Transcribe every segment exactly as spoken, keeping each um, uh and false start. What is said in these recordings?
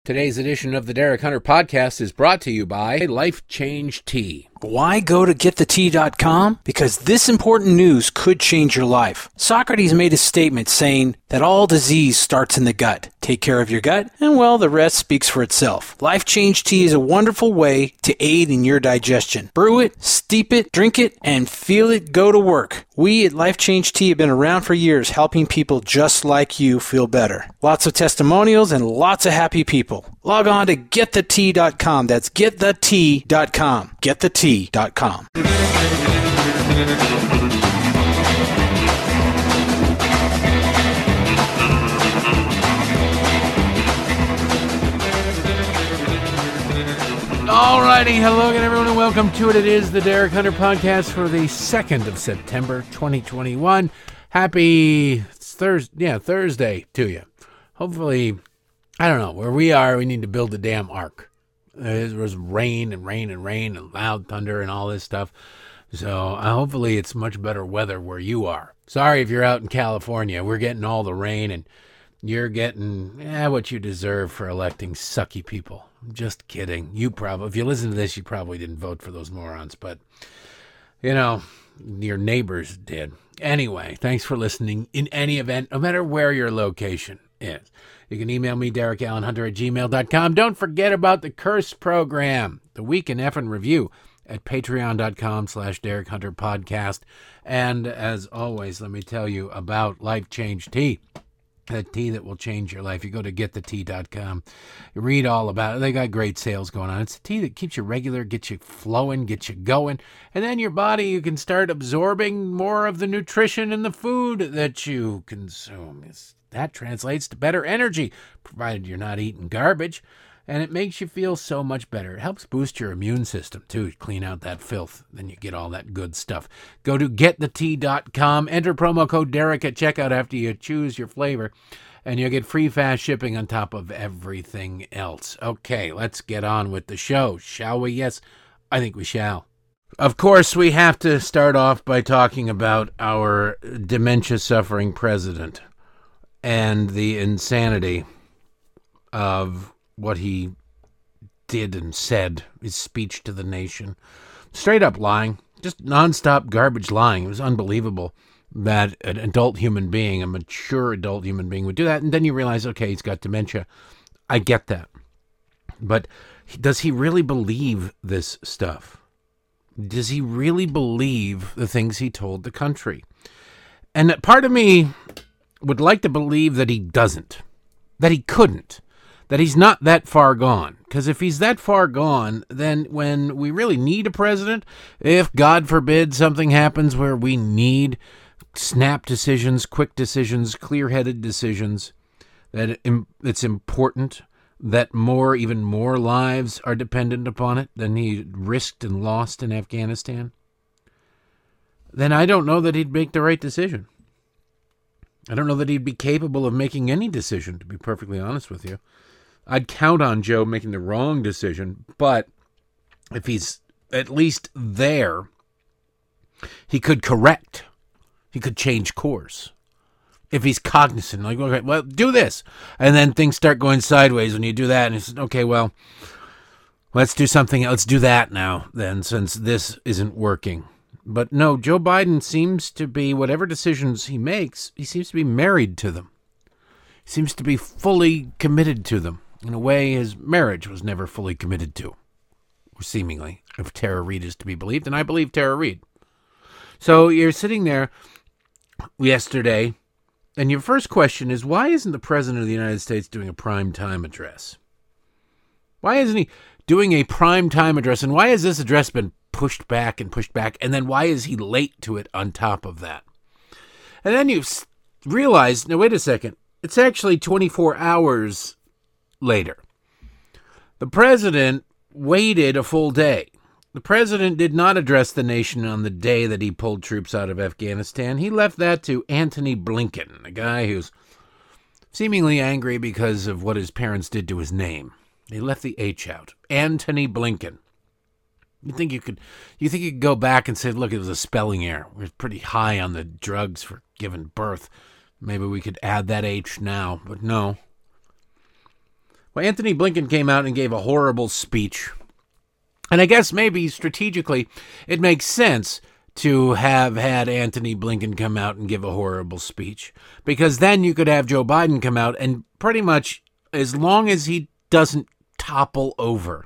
Today's edition of the Derek Hunter Podcast is brought to you by Life Change Tea. Why go to get the tea dot com? Because this important news could change your life. Socrates made a statement saying that all disease starts in the gut. Take care of your gut, and well, the rest speaks for itself. Life Change Tea is a wonderful way to aid in your digestion. Brew it, steep it, drink it, and feel it go to work. We at Life Change Tea have been around for years helping people just like you feel better. Lots of testimonials and lots of happy people. Log on to get the tea dot com. That's get the tea dot com. get the tea dot com. Alrighty, hello again everyone and welcome to it. It is the Derek Hunter Podcast for the second of September, twenty twenty-one. Happy Thursday, yeah, Thursday to you. Hopefully, I don't know, where we are, we need to build a damn ark. There was rain and rain and rain and loud thunder and all this stuff. So uh, hopefully it's much better weather where you are. Sorry if you're out in California. We're getting all the rain and you're getting eh, what you deserve for electing sucky people. Just kidding. You probably, if you listen to this, you probably didn't vote for those morons. But, you know, your neighbors did. Anyway, thanks for listening. In any event, no matter where your location is. You can email me, Derek Allen Hunter at gmail dot com. Don't forget about the Curse program, the Week in Effin' Review at patreon dot com slash Derek Hunter Podcast. And as always, let me tell you about Life Change Tea, the tea that will change your life. You go to get the tea dot com, you read all about it. They got great sales going on. It's a tea that keeps you regular, gets you flowing, gets you going. And then your body, you can start absorbing more of the nutrition in the food that you consume. It's That translates to better energy, provided you're not eating garbage, and it makes you feel so much better. It helps boost your immune system, too, clean out that filth. Then you get all that good stuff. Go to get the tea dot com, enter promo code Derek at checkout after you choose your flavor, and you'll get free fast shipping on top of everything else. Okay, let's get on with the show, shall we? Yes, I think we shall. Of course, we have to start off by talking about our dementia-suffering president and the insanity of what he did and said, his speech to the nation. Straight up lying, just nonstop garbage lying. It was unbelievable that an adult human being, a mature adult human being would do that. And then you realize, okay, he's got dementia. I get that. But does he really believe this stuff? Does he really believe the things he told the country? And part of me would like to believe that he doesn't, that he couldn't, that he's not that far gone. Because if he's that far gone, then when we really need a president, if, God forbid, something happens where we need snap decisions, quick decisions, clear-headed decisions, that it's important that more, even more lives are dependent upon it than he risked and lost in Afghanistan, then I don't know that he'd make the right decision. I don't know that he'd be capable of making any decision, to be perfectly honest with you. I'd count on Joe making the wrong decision, but if he's at least there, he could correct. He could change course. If he's cognizant, like, okay, well, do this. And then things start going sideways when you do that, and he says, okay, well, let's do something, let's do that now, then, since this isn't working. But no, Joe Biden seems to be, whatever decisions he makes, he seems to be married to them. He seems to be fully committed to them in a way his marriage was never fully committed to, seemingly, if Tara Reid is to be believed, and I believe Tara Reid. So you're sitting there yesterday, and your first question is, why isn't the President of the United States doing a prime time address? Why isn't he doing a prime time address, and why has this address been pushed back and pushed back, and then why is he late to it on top of that? And then you realize, now wait a second, it's actually twenty-four hours later. The president waited a full day. The president did not address the nation on the day that he pulled troops out of Afghanistan. He left that to Antony Blinken, a guy who's seemingly angry because of what his parents did to his name. He left the H out. Antony Blinken. You think you could you think you could go back and say, look, it was a spelling error. We're pretty high on the drugs for giving birth. Maybe we could add that H now, but no. Well, Anthony Blinken came out and gave a horrible speech. And I guess maybe strategically it makes sense to have had Anthony Blinken come out and give a horrible speech, because then you could have Joe Biden come out and pretty much, as long as he doesn't topple over,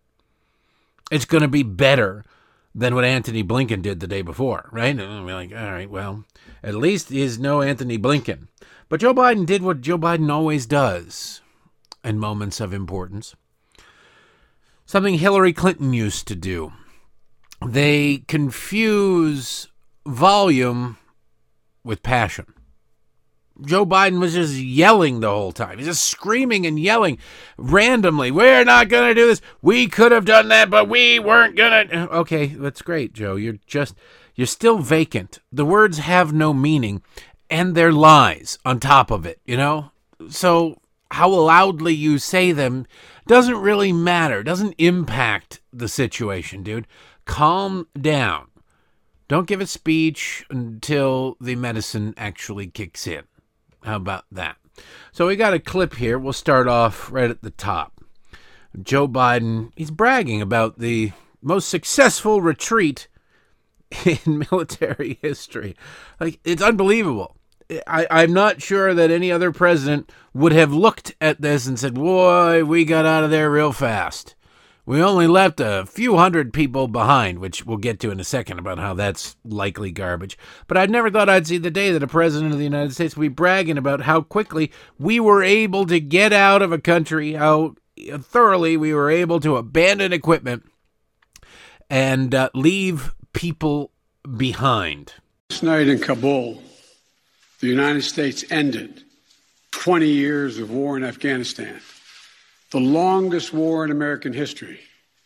it's going to be better than what Anthony Blinken did the day before, right? And we're like, all right, well, at least he's no Anthony Blinken. But Joe Biden did what Joe Biden always does in moments of importance. Something Hillary Clinton used to do. They confuse volume with passion. Joe Biden was just yelling the whole time. He's just screaming and yelling randomly. We're not going to do this. We could have done that, but we weren't going to. Okay, that's great, Joe. You're just, you're still vacant. The words have no meaning, and they're lies on top of it, you know? So how loudly you say them doesn't really matter, doesn't impact the situation, dude. Calm down. Don't give a speech until the medicine actually kicks in. How about that? So we got a clip here. We'll start off right at the top. Joe Biden, he's bragging about the most successful retreat in military history. Like, it's unbelievable. I, I'm not sure that any other president would have looked at this and said, boy, we got out of there real fast. We only left a few hundred people behind, which we'll get to in a second about how that's likely garbage. But I never thought I'd see the day that a president of the United States would be bragging about how quickly we were able to get out of a country, how thoroughly we were able to abandon equipment and uh, leave people behind. Last night in Kabul, the United States ended twenty years of war in Afghanistan, the longest war in American history.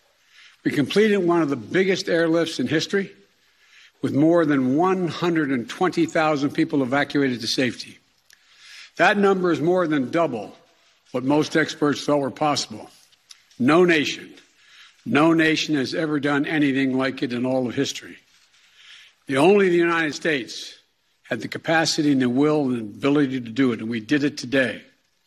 We completed one of the biggest airlifts in history, with more than one hundred twenty thousand people evacuated to safety. That number is more than double what most experts thought were possible. No nation, no nation has ever done anything like it in all of history. The only the United States had the capacity and the will and ability to do it, and we did it today.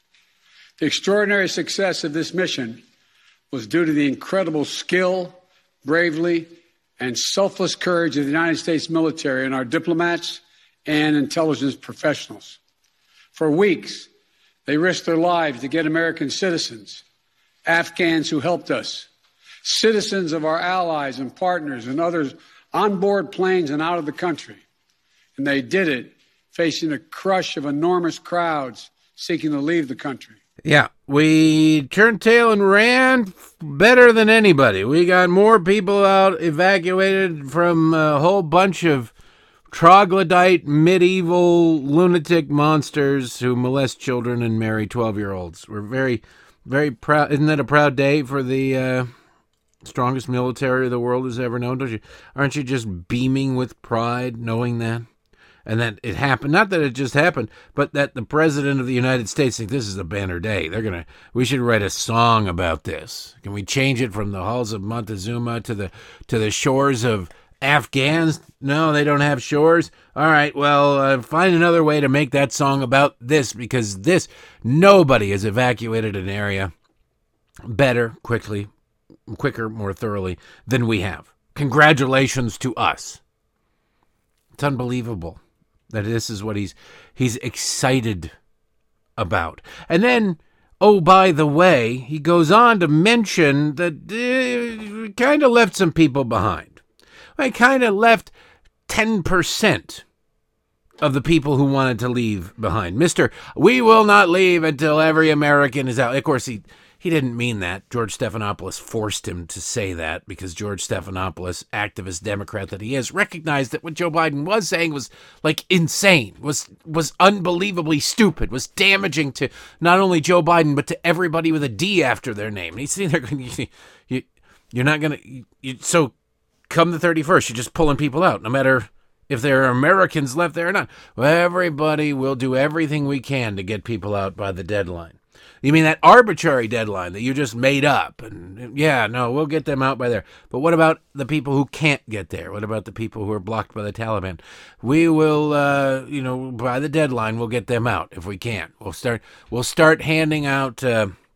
The extraordinary success of this mission was due to the incredible skill, bravery, and selfless courage of the United States military and our diplomats and intelligence professionals. For weeks, they risked their lives to get American citizens, Afghans who helped us, citizens of our allies and partners and others on board planes and out of the country. And they did it facing a crush of enormous crowds seeking to leave the country. Yeah, we turned tail and ran better than anybody. We got more people out evacuated from a whole bunch of troglodyte, medieval, lunatic monsters who molest children and marry twelve-year-olds. We're very, very proud. Isn't that a proud day for the uh, strongest military the world has ever known? Don't you? Aren't you just beaming with pride knowing that? And that it happened, not that it just happened, but that the president of the United States thinks this is a banner day. They're going to, we should write a song about this. Can we change it from the halls of Montezuma to the, to the shores of Afghans? No, they don't have shores. All right, well, uh, find another way to make that song about this, because this, nobody has evacuated an area better, quickly, quicker, more thoroughly than we have. Congratulations to us. It's unbelievable that this is what he's he's excited about. And then, oh, by the way, he goes on to mention that uh, kind of left some people behind. I kind of left ten percent of the people who wanted to leave behind. Mister We will not leave until every American is out. Of course, he He didn't mean that. George Stephanopoulos forced him to say that because George Stephanopoulos, activist Democrat that he is, recognized that what Joe Biden was saying was like insane, was was unbelievably stupid, was damaging to not only Joe Biden but to everybody with a D after their name. And he's sitting there going, you, you, you're not going to, you, so come the thirty-first, you're just pulling people out, no matter if there are Americans left there or not. Well, everybody will do everything we can to get people out by the deadline. You mean that arbitrary deadline that you just made up? And yeah, no, we'll get them out by there. But what about the people who can't get there? What about the people who are blocked by the Taliban? We will, uh, you know, by the deadline, we'll get them out if we can. We'll start. We'll start handing out uh,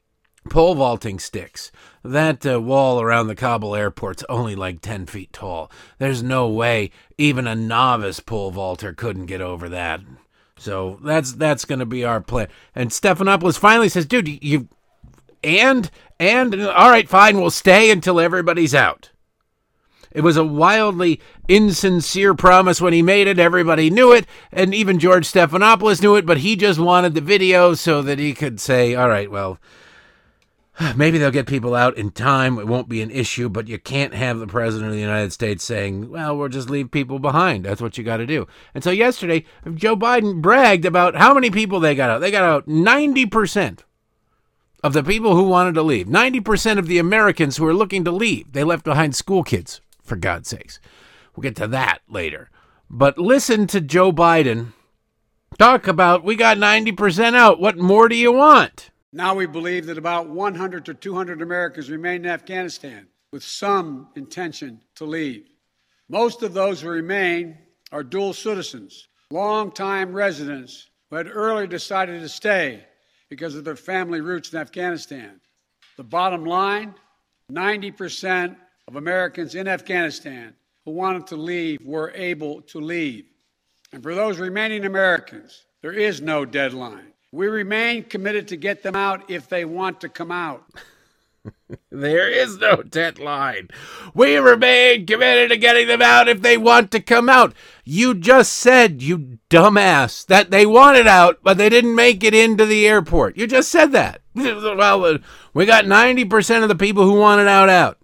pole vaulting sticks. That uh, wall around the Kabul airport's only like ten feet tall. There's no way even a novice pole vaulter couldn't get over that. So that's that's going to be our plan. And Stephanopoulos finally says, dude, you, and, and, all right, fine, we'll stay until everybody's out. It was a wildly insincere promise when he made it. Everybody knew it, and even George Stephanopoulos knew it, but he just wanted the video so that he could say, all right, well, maybe they'll get people out in time. It won't be an issue, but you can't have the president of the United States saying, well, we'll just leave people behind. That's what you got to do. And so yesterday, Joe Biden bragged about how many people they got out. They got out ninety percent of the people who wanted to leave. ninety percent of the Americans who were looking to leave. They left behind school kids, for God's sakes. We'll get to that later. But listen to Joe Biden talk about, we got ninety percent out. What more do you want? Now we believe that about one hundred to two hundred Americans remain in Afghanistan with some intention to leave. Most of those who remain are dual citizens, long-time residents who had earlier decided to stay because of their family roots in Afghanistan. The bottom line, ninety percent of Americans in Afghanistan who wanted to leave were able to leave. And for those remaining Americans, there is no deadline. We remain committed to get them out if they want to come out. There is no deadline. We remain committed to getting them out if they want to come out. You just said, you dumbass, that they wanted out, but they didn't make it into the airport. You just said that. Well, we got ninety percent of the people who wanted out out.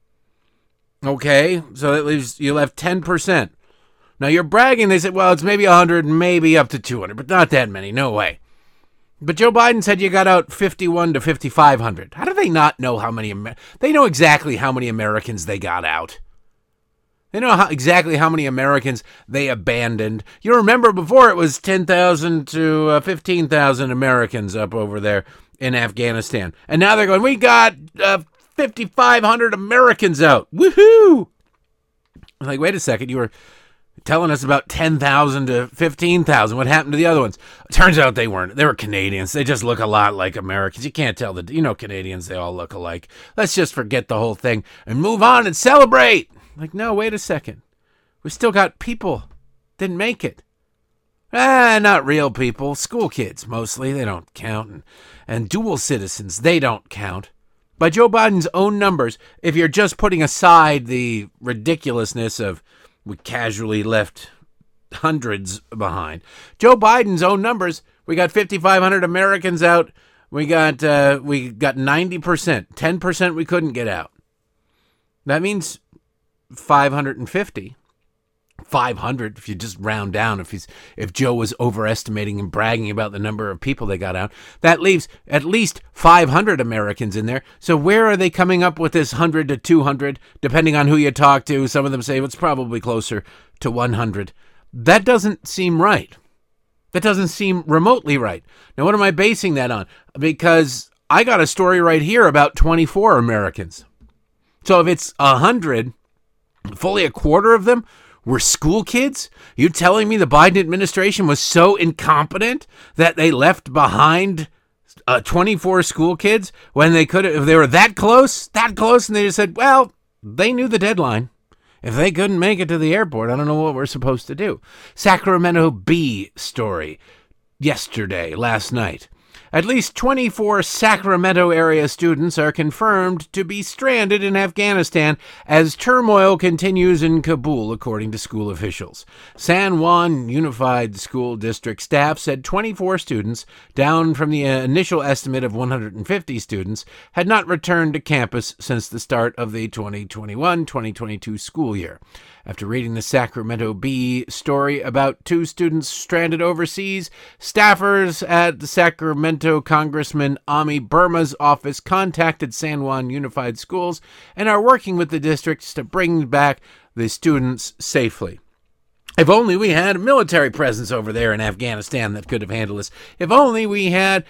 Okay, so that leaves, you left ten percent. Now you're bragging. They said, well, it's maybe one hundred, maybe up to two hundred, but not that many. No way. But Joe Biden said you got out fifty-one to fifty-five hundred. How do they not know how many? Amer- they know exactly how many Americans they got out. They know how, exactly how many Americans they abandoned. You remember before it was ten thousand to uh, fifteen thousand Americans up over there in Afghanistan. And now they're going, we got uh, fifty-five hundred Americans out. Woohoo! I'm like, wait a second, you were telling us about ten thousand to fifteen thousand. What happened to the other ones? Turns out they weren't. They were Canadians. They just look a lot like Americans. You can't tell the, you know, Canadians, they all look alike. Let's just forget the whole thing and move on and celebrate. Like, no, wait a second. We still got people. Didn't make it. Ah, not real people. School kids, mostly. They don't count. And, and dual citizens, they don't count. By Joe Biden's own numbers, if you're just putting aside the ridiculousness of we casually left hundreds behind. Joe Biden's own numbers, we got fifty-five hundred Americans out. We got uh, we got ninety percent. ten percent we couldn't get out. That means five hundred fifty. five hundred if you just round down. If he's if Joe was overestimating and bragging about the number of people they got out, that leaves at least five hundred Americans in there. So where are they coming up with this one hundred to two hundred, depending on who you talk to? Some of them say it's probably closer to one hundred. That doesn't seem right. That doesn't seem remotely right. Now, what am I basing that on? Because I got a story right here about twenty-four Americans. So if it's one hundred, fully a quarter of them were school kids? You telling me the Biden administration was so incompetent that they left behind uh, twenty-four school kids when they could have, if they were that close, that close, and they just said, well, they knew the deadline. If they couldn't make it to the airport, I don't know what we're supposed to do. Sacramento Bee story yesterday, last night. At least twenty-four Sacramento area students are confirmed to be stranded in Afghanistan as turmoil continues in Kabul, according to school officials. San Juan Unified School District staff said twenty-four students, down from the initial estimate of one hundred fifty students, had not returned to campus since the start of the twenty twenty-one twenty twenty-two school year. After reading the Sacramento Bee story about two students stranded overseas, staffers at the Sacramento Congressman Ami Burma's office contacted San Juan Unified Schools and are working with the districts to bring back the students safely. If only we had a military presence over there in Afghanistan that could have handled this. If only we had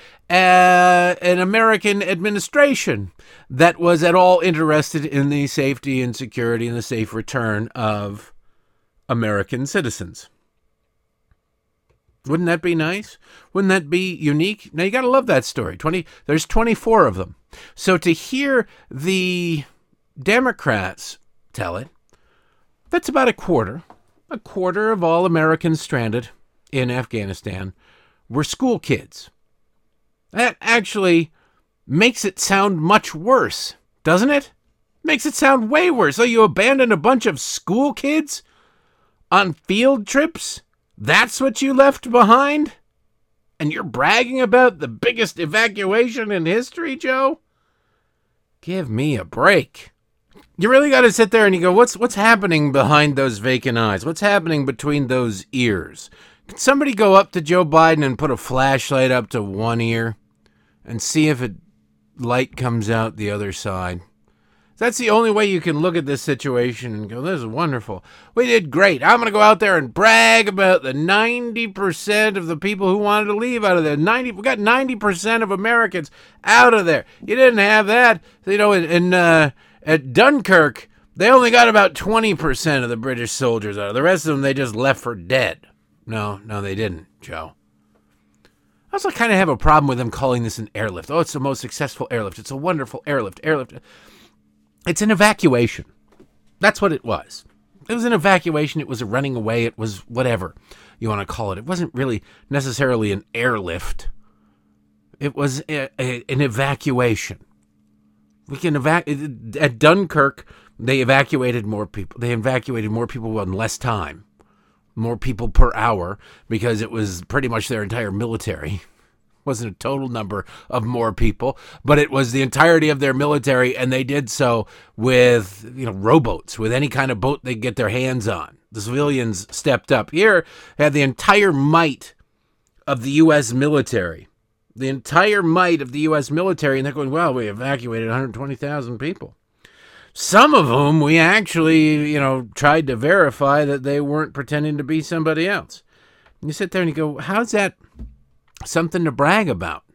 uh, an American administration that was at all interested in the safety and security and the safe return of American citizens. Wouldn't that be nice? Wouldn't that be unique? Now, you got to love that story. twenty There's twenty-four of them. So to hear the Democrats tell it, that's about a quarter. A quarter of all Americans stranded in Afghanistan were school kids. That actually makes it sound much worse, doesn't it? Makes it sound way worse. So you abandoned a bunch of school kids on field trips? That's what you left behind? And you're bragging about the biggest evacuation in history, Joe? Give me a break. You really got to sit there and you go, what's what's happening behind those vacant eyes? What's happening between those ears? Can somebody go up to Joe Biden and put a flashlight up to one ear and see if a light comes out the other side? That's the only way you can look at this situation and go, this is wonderful. We did great. I'm going to go out there and brag about the ninety percent of the people who wanted to leave out of there. ninety We got ninety percent of Americans out of there. You didn't have that. You know, in, in uh, at Dunkirk, they only got about twenty percent of the British soldiers out. The rest of them, they just left for dead. No, no, they didn't, Joe. I also kind of have a problem with them calling this an airlift. Oh, it's the most successful airlift. It's a wonderful airlift. Airlift. It's an evacuation. That's what it was. It was an evacuation. It was a running away. It was whatever you want to call it. It wasn't really necessarily an airlift. It was a, a, an evacuation. We can evac at Dunkirk. They evacuated more people. They evacuated more people in less time, more people per hour, because it was pretty much their entire military. Wasn't a total number of more people, but it was the entirety of their military, and they did so with, you know, rowboats, with any kind of boat they get their hands on. The civilians stepped up. Here, they had the entire might of the U S military, the entire might of the U S military, and they're going, well, we evacuated one hundred twenty thousand people. Some of whom we actually, you know, tried to verify that they weren't pretending to be somebody else. And you sit there and you go, how's that something to brag about?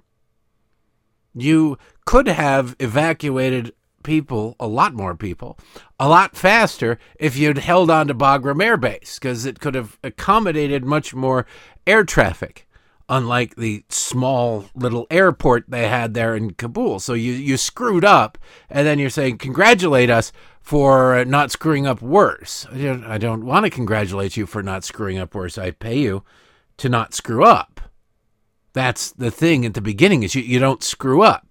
You could have evacuated people, a lot more people, a lot faster if you'd held on to Bagram Air Base, because it could have accommodated much more air traffic, unlike the small little airport they had there in Kabul. So you, you screwed up, and then you're saying, congratulate us for not screwing up worse. I don't, I don't want to congratulate you for not screwing up worse. I pay you to not screw up. That's the thing at the beginning, is you, you don't screw up.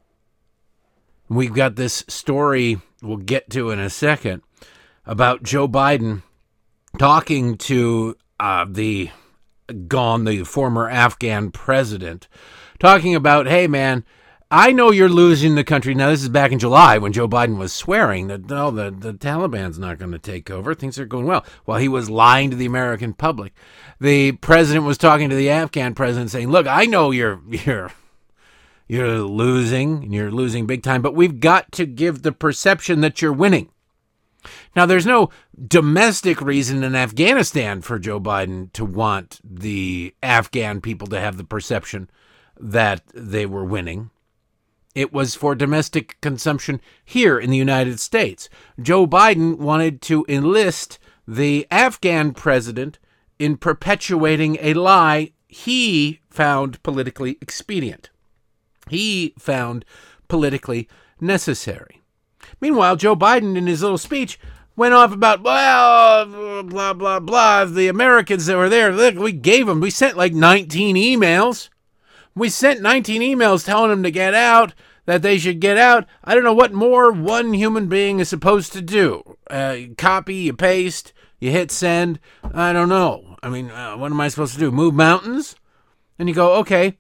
We've got this story we'll get to in a second about Joe Biden talking to uh, the gone, the former Afghan president, talking about, hey, man, I know you're losing the country. Now, this is back in July when Joe Biden was swearing that, no, the, the Taliban's not going to take over. Things are going well. While he was lying to the American public, the president was talking to the Afghan president saying, look, I know you're you're you're losing, and you're losing big time, but we've got to give the perception that you're winning. Now, there's no domestic reason in Afghanistan for Joe Biden to want the Afghan people to have the perception that they were winning. It was for domestic consumption here in the United States. Joe Biden wanted to enlist the Afghan president in perpetuating a lie he found politically expedient. He found politically necessary. Meanwhile, Joe Biden, in his little speech, went off about, well, blah, blah, blah, the Americans that were there, look, we gave them, we sent like nineteen emails. We sent nineteen emails telling them to get out, that they should get out. I don't know what more one human being is supposed to do. Uh, copy, you paste, you hit send. I don't know. I mean, uh, what am I supposed to do? Move mountains? And you go, okay,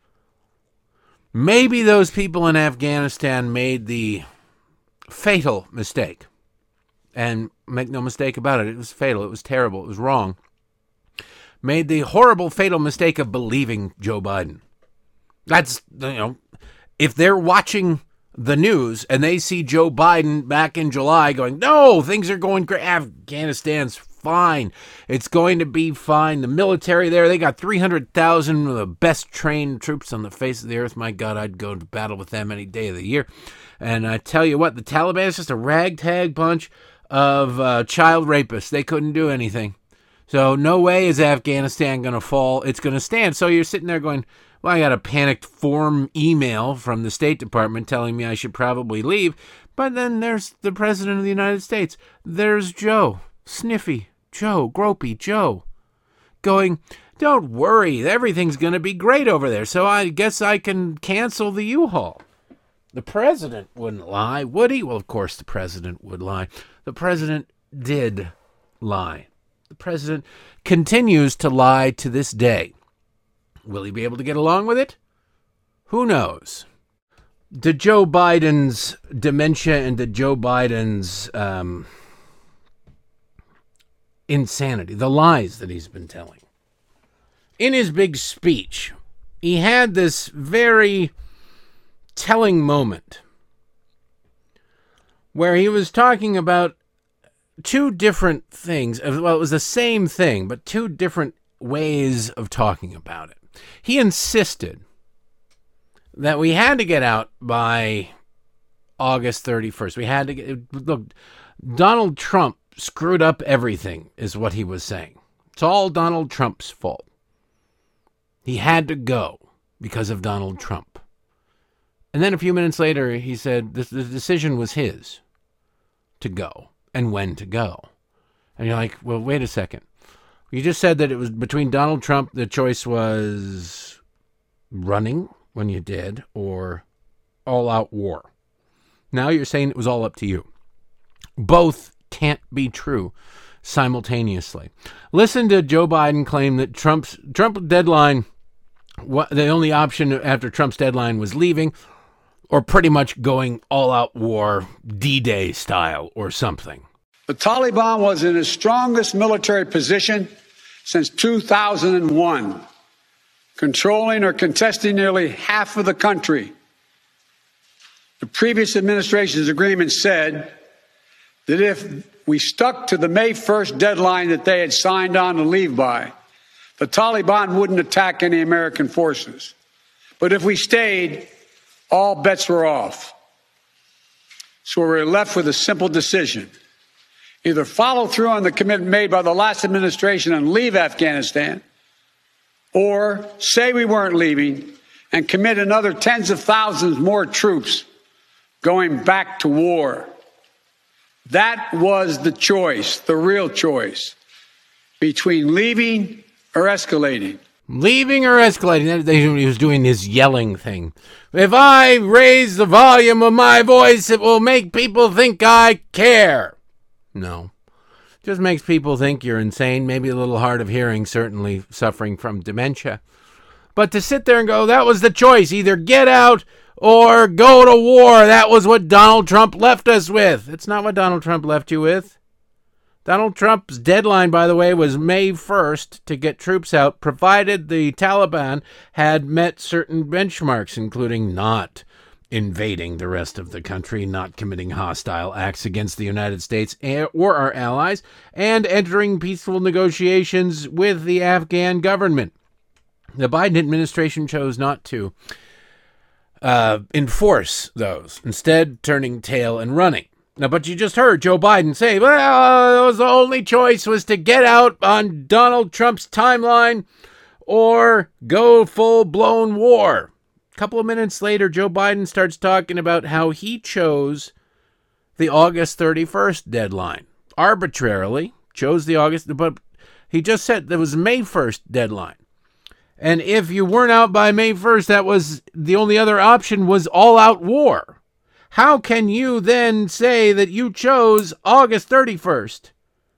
maybe those people in Afghanistan made the fatal mistake. And make no mistake about it, it was fatal. It was terrible. It was wrong. Made the horrible, fatal mistake of believing Joe Biden. That's, you know, if they're watching the news and they see Joe Biden back in July going, no, things are going great. Afghanistan's fine. It's going to be fine. The military there, they got three hundred thousand of the best trained troops on the face of the earth. My God, I'd go to battle with them any day of the year. And I tell you what, the Taliban is just a ragtag bunch of uh, child rapists. They couldn't do anything. So no way is Afghanistan going to fall. It's going to stand. So you're sitting there going, well, I got a panicked form email from the State Department telling me I should probably leave. But then there's the President of the United States. There's Joe, Sniffy Joe, Gropey Joe, going, don't worry, everything's going to be great over there. So I guess I can cancel the U-Haul. The president wouldn't lie, would he? Well, of course the president would lie. The president did lie. The president continues to lie to this day. Will he be able to get along with it? Who knows? To Joe Biden's dementia and to Joe Biden's um, insanity, the lies that he's been telling. In his big speech, he had this very telling moment where he was talking about two different things. Well, it was the same thing, but two different ways of talking about it. He insisted that we had to get out by August thirty-first. We had to get, look, Donald Trump screwed up everything, is what he was saying. It's all Donald Trump's fault. He had to go because of Donald Trump. And then a few minutes later, he said the, the decision was his to go and when to go. And you're like, well, wait a second. You just said that it was between Donald Trump, the choice was running when you did or all-out war. Now you're saying it was all up to you. Both can't be true simultaneously. Listen to Joe Biden claim that Trump's Trump deadline, what, the only option after Trump's deadline was leaving or pretty much going all-out war D-Day style or something. The Taliban was in its strongest military position since two thousand one, controlling or contesting nearly half of the country. The previous administration's agreement said that if we stuck to the May first deadline that they had signed on to leave by, the Taliban wouldn't attack any American forces. But if we stayed, all bets were off. So we were left with a simple decision. Either follow through on the commitment made by the last administration and leave Afghanistan, or say we weren't leaving and commit another tens of thousands more troops going back to war. That was the choice, the real choice, between leaving or escalating. Leaving or escalating. He was doing his yelling thing. If I raise the volume of my voice, it will make people think I care. No. Just makes people think you're insane, maybe a little hard of hearing, certainly suffering from dementia. But to sit there and go, that was the choice, either get out or go to war. That was what Donald Trump left us with. It's not what Donald Trump left you with. Donald Trump's deadline, by the way, was May first to get troops out, provided the Taliban had met certain benchmarks, including not invading the rest of the country, not committing hostile acts against the United States or our allies, and entering peaceful negotiations with the Afghan government. The Biden administration chose not to uh, enforce those, instead turning tail and running. Now, but you just heard Joe Biden say, well, the only choice was to get out on Donald Trump's timeline or go full-blown war. A couple of minutes later, Joe Biden starts talking about how he chose the August thirty-first deadline. Arbitrarily chose the August, but he just said there was a May first deadline. And if you weren't out by May first, that was the only other option was all-out war. How can you then say that you chose August thirty-first?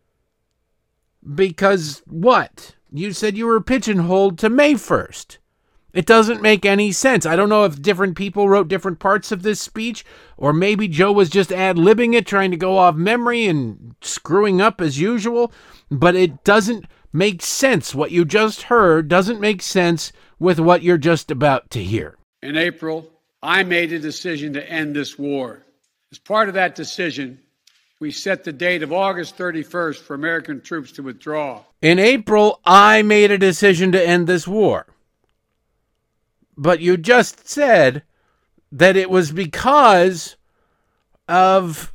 Because what? You said you were pigeonholed to May first. It doesn't make any sense. I don't know if different people wrote different parts of this speech, or maybe Joe was just ad-libbing it, trying to go off memory and screwing up as usual, but it doesn't make sense. What you just heard doesn't make sense with what you're just about to hear. In April, I made a decision to end this war. As part of that decision, we set the date of August thirty-first for American troops to withdraw. In April, I made a decision to end this war. But you just said that it was because of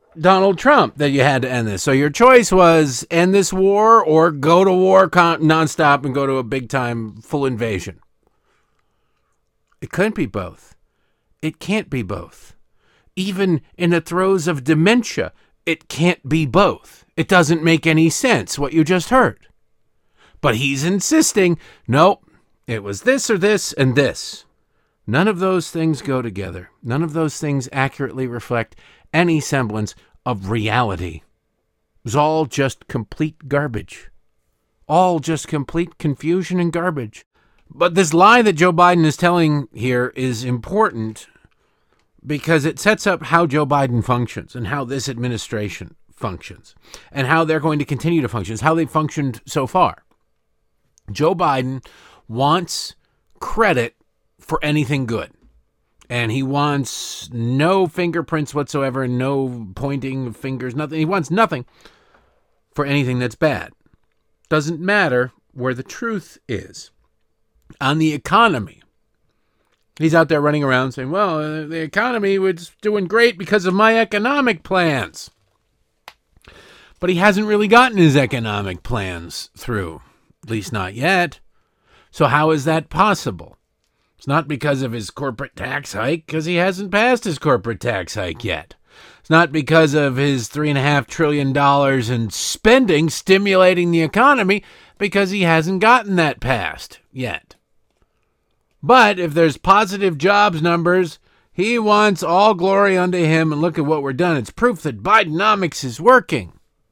Donald Trump that you had to end this. So your choice was end this war or go to war con- nonstop and go to a big time full invasion. It couldn't be both. It can't be both. Even in the throes of dementia, it can't be both. It doesn't make any sense what you just heard. But he's insisting, nope, it was this or this and this. None of those things go together. None of those things accurately reflect any semblance of reality. It was all just complete garbage. All just complete confusion and garbage. But this lie that Joe Biden is telling here is important because it sets up how Joe Biden functions and how this administration functions and how they're going to continue to function. It's how they've functioned so far. Joe Biden wants credit for anything good. And he wants no fingerprints whatsoever, no pointing fingers, nothing. He wants nothing for anything that's bad. Doesn't matter where the truth is. On the economy, he's out there running around saying, well, uh, the economy was doing great because of my economic plans. But he hasn't really gotten his economic plans through, at least not yet. So how is that possible? It's not because of his corporate tax hike, because he hasn't passed his corporate tax hike yet. It's not because of his three and a half trillion dollars in spending stimulating the economy, because he hasn't gotten that passed yet. But if there's positive jobs numbers, he wants all glory unto him, and look at what we're done. It's proof that Bidenomics is working.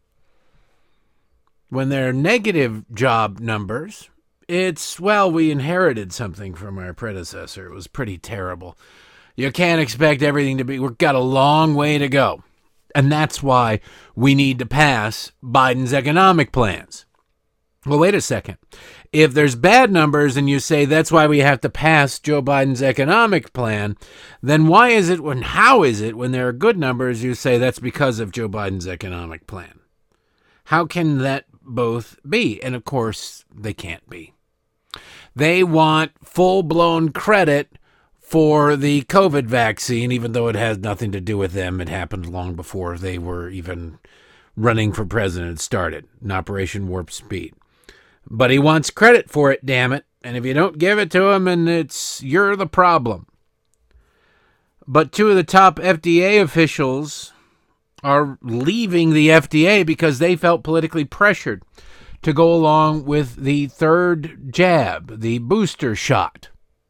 When there are negative job numbers, it's, well, we inherited something from our predecessor. It was pretty terrible. You can't expect everything to be, we've got a long way to go. And that's why we need to pass Biden's economic plans. Well, wait a second. If there's bad numbers and you say that's why we have to pass Joe Biden's economic plan, then why is it, when, how is it when there are good numbers you say that's because of Joe Biden's economic plan? How can that both be? And of course, they can't be. They want full-blown credit for the COVID vaccine, even though it has nothing to do with them. It happened long before they were even running for president started, in Operation Warp Speed. But he wants credit for it, damn it. And if you don't give it to him, and it's you're the problem. But two of the top F D A officials are leaving the F D A because they felt politically pressured to go along with the third jab, the booster shot.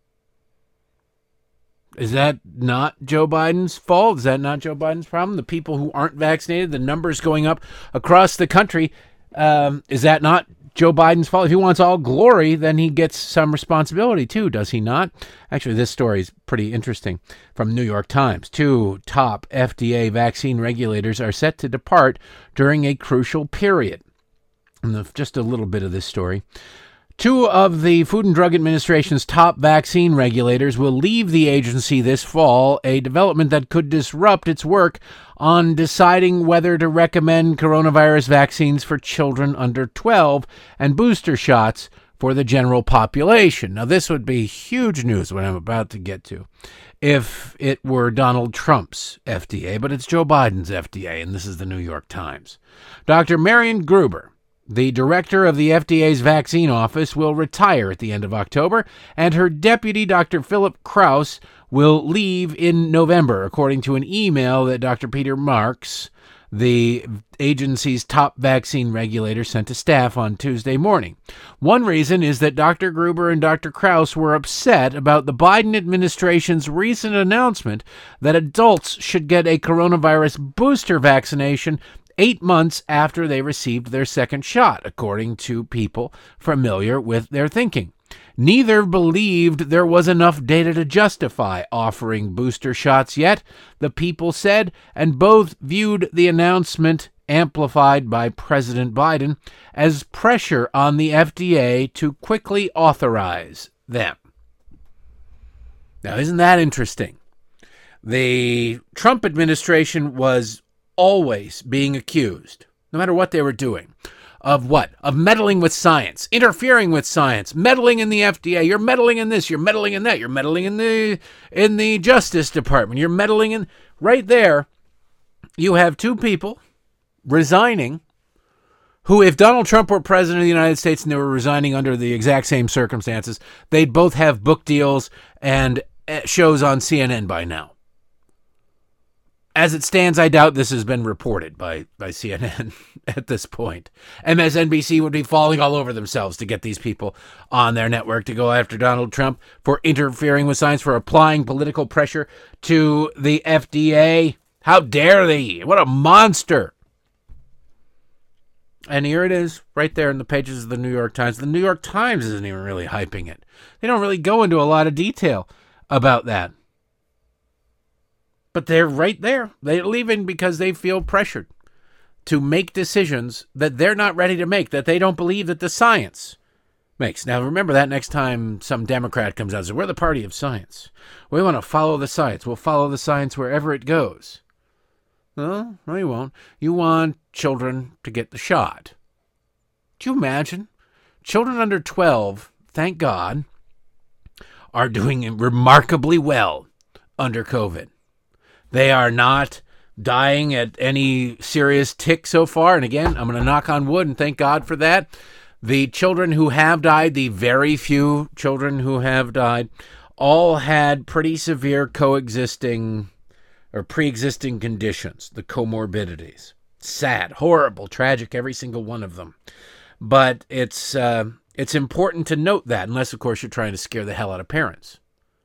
Is that not Joe Biden's fault? Is that not Joe Biden's problem? The people who aren't vaccinated, the numbers going up across the country, um, is that not Joe Biden's fault? If he wants all glory, then he gets some responsibility too, does he not? Actually, this story is pretty interesting from New York Times. Two top F D A vaccine regulators are set to depart during a crucial period. And just a little bit of this story. Two of the Food and Drug Administration's top vaccine regulators will leave the agency this fall, a development that could disrupt its work on deciding whether to recommend coronavirus vaccines for children under twelve and booster shots for the general population. Now, this would be huge news, what I'm about to get to, if it were Donald Trump's F D A, but it's Joe Biden's F D A, and this is the New York Times. Doctor Marian Gruber, the director of the F D A's vaccine office, will retire at the end of October, and her deputy, Doctor Philip Krause, will leave in November, according to an email that Doctor Peter Marks, the agency's top vaccine regulator, sent to staff on Tuesday morning. One reason is that Doctor Gruber and Doctor Krause were upset about the Biden administration's recent announcement that adults should get a coronavirus booster vaccination eight months after they received their second shot, according to people familiar with their thinking. Neither believed there was enough data to justify offering booster shots yet, the people said, and both viewed the announcement, amplified by President Biden, as pressure on the F D A to quickly authorize them. Now, isn't that interesting? The Trump administration was always being accused, no matter what they were doing, of what? Of meddling with science, interfering with science, meddling in the F D A. You're meddling in this, you're meddling in that, you're meddling in the in the Justice Department, you're meddling in right there. you have two people resigning who, if Donald Trump were president of the United States and they were resigning under the exact same circumstances, they'd both have book deals and shows on C N N by now. As it stands, I doubt this has been reported by, by C N N at this point. M S N B C would be falling all over themselves to get these people on their network to go after Donald Trump for interfering with science, for applying political pressure to the F D A. How dare they? What a monster. And here it is, right there in the pages of the New York Times. The New York Times isn't even really hyping it. They don't really go into a lot of detail about that. But they're right there. They leave in because they feel pressured to make decisions that they're not ready to make, that they don't believe that the science makes. Now, remember that next time some Democrat comes out and says, we're the party of science. We want to follow the science. We'll follow the science wherever it goes. No, no, you won't. You want children to get the shot. Do you imagine? Children under twelve, thank God, are doing remarkably well under COVID. They are not dying at any serious tick so far. And again, I'm going to knock on wood and thank God for that. The children who have died, the very few children who have died, all had pretty severe coexisting or pre-existing conditions, the comorbidities. Sad, horrible, tragic, every single one of them. But it's uh, it's important to note that, unless, of course, you're trying to scare the hell out of parents.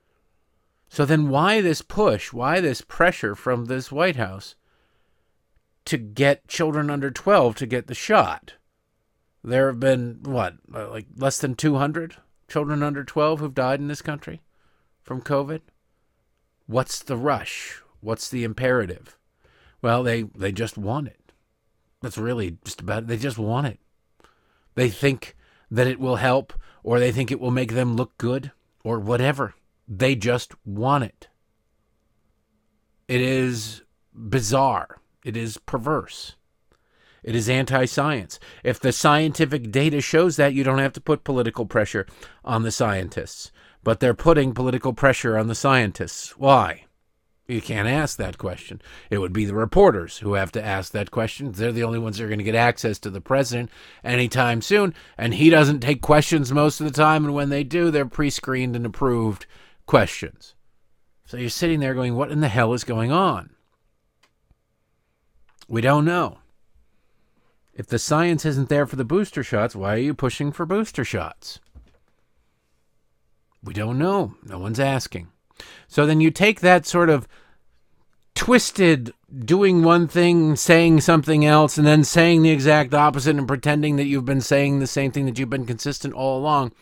So then why this push, why this pressure from this White House to get children under twelve to get the shot? There have been, what, like less than two hundred children under twelve who've died in this country from COVID? What's the rush? What's the imperative? Well, they, they just want it. That's really just about it. They just want it. They think that it will help, or they think it will make them look good, or whatever. They just want it. It is bizarre. It is perverse. It is anti-science. If the scientific data shows that, you don't have to put political pressure on the scientists. But they're putting political pressure on the scientists. Why? You can't ask that question. It would be the reporters who have to ask that question. They're the only ones that are going to get access to the president anytime soon. And he doesn't take questions most of the time. And when they do, they're pre-screened and approved questions. So you're sitting there going, what in the hell is going on? We don't know. If the science isn't there for the booster shots, why are you pushing for booster shots? We don't know. No one's asking. So then you take that sort of twisted doing one thing, saying something else, and then saying the exact opposite and pretending that you've been saying the same thing that you've been consistent all along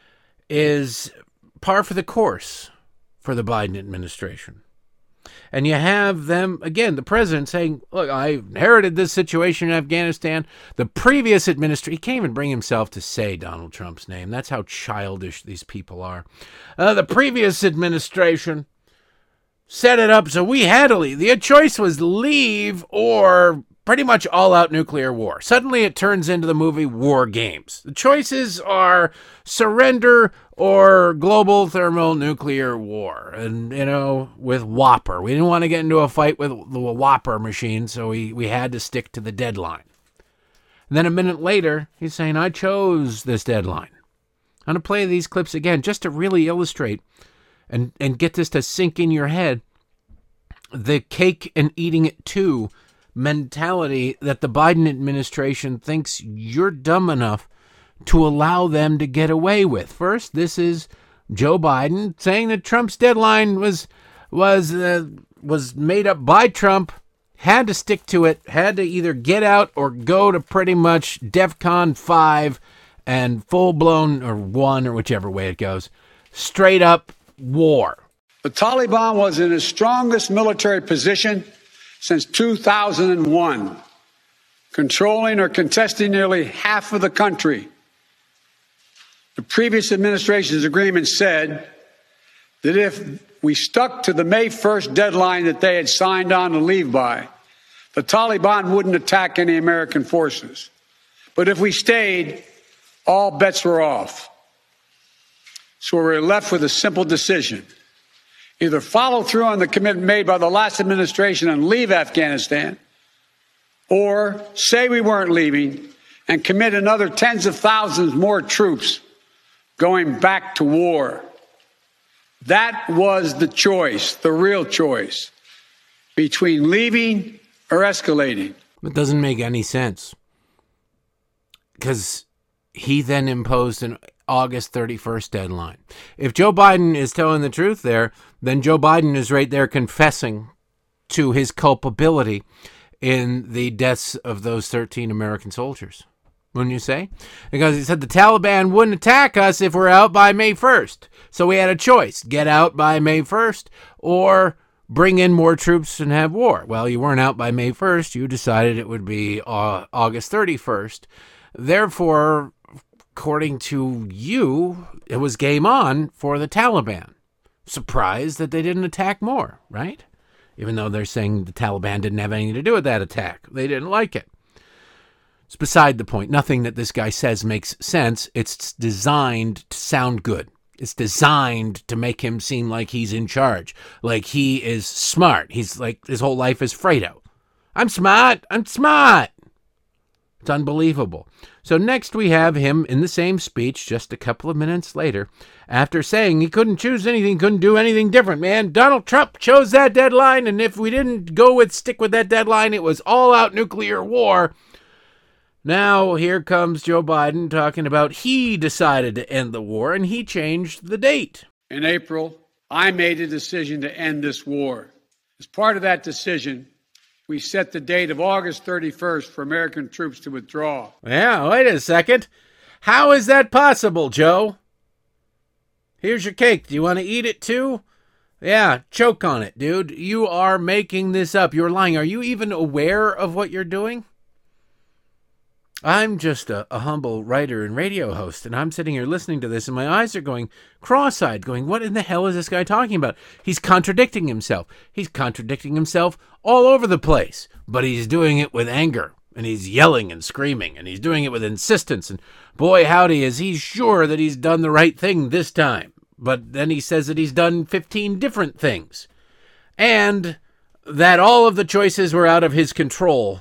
is par for the course for the Biden administration. And you have them, again, the president saying, look, I inherited this situation in Afghanistan. The previous administration, he can't even bring himself to say Donald Trump's name. That's how childish these people are. Uh, the previous administration set it up so we had to leave. The choice was leave or pretty much all-out nuclear war. Suddenly it turns into the movie War Games. The choices are surrender or global thermonuclear war. And, you know, with Whopper. We didn't want to get into a fight with the Whopper machine, so we, we had to stick to the deadline. And then a minute later, he's saying, I chose this deadline. I'm going to play these clips again just to really illustrate and, and get this to sink in your head. The cake and eating it too mentality that the Biden administration thinks you're dumb enough to allow them to get away with. First, this is Joe Biden saying that Trump's deadline was was uh, was made up by Trump, had to stick to it, had to either get out or go to pretty much DEFCON five and full-blown, or one, or whichever way it goes, straight up war. The Taliban was in its strongest military position since two thousand one, controlling or contesting nearly half of the country. The previous administration's agreement said that if we stuck to the May first deadline that they had signed on to leave by, the Taliban wouldn't attack any American forces. But if we stayed, all bets were off. So we were left with a simple decision. Either follow through on the commitment made by the last administration and leave Afghanistan, or say we weren't leaving and commit another tens of thousands more troops going back to war. That was the choice, the real choice, between leaving or escalating. It doesn't make any sense, because he then imposed an August thirty-first deadline. If Joe Biden is telling the truth there, then Joe Biden is right there confessing to his culpability in the deaths of those thirteen American soldiers. Wouldn't you say? Because he said the Taliban wouldn't attack us if we're out by May first. So we had a choice: get out by May first or bring in more troops and have war. Well, you weren't out by May first. You decided it would be uh, August thirty-first. Therefore, according to you, it was game on for the Taliban. Surprised that they didn't attack more, right? Even though they're saying the Taliban didn't have anything to do with that attack. They didn't like it. It's beside the point. Nothing that this guy says makes sense. It's designed to sound good. It's designed to make him seem like he's in charge, like he is smart. He's like, his whole life is Fredo. I'm smart. I'm smart. It's unbelievable. So next we have him in the same speech just a couple of minutes later, after saying he couldn't choose anything, couldn't do anything different, man. Donald Trump chose that deadline, and if we didn't go with, stick with that deadline, it was all-out nuclear war. Now here comes Joe Biden talking about he decided to end the war, and he changed the date. In April, I made a decision to end this war. As part of that decision, we set the date of August thirty-first for American troops to withdraw. Yeah, wait a second. How is that possible, Joe? Here's your cake. Do you want to eat it too? Yeah, choke on it, dude. You are making this up. You're lying. Are you even aware of what you're doing? I'm just a, a humble writer and radio host, and I'm sitting here listening to this, and my eyes are going cross-eyed, going, what in the hell is this guy talking about? He's contradicting himself. He's contradicting himself all over the place, but he's doing it with anger, and he's yelling and screaming, and he's doing it with insistence, and boy, howdy, is he sure that he's done the right thing this time. But then he says that he's done fifteen different things, and that all of the choices were out of his control.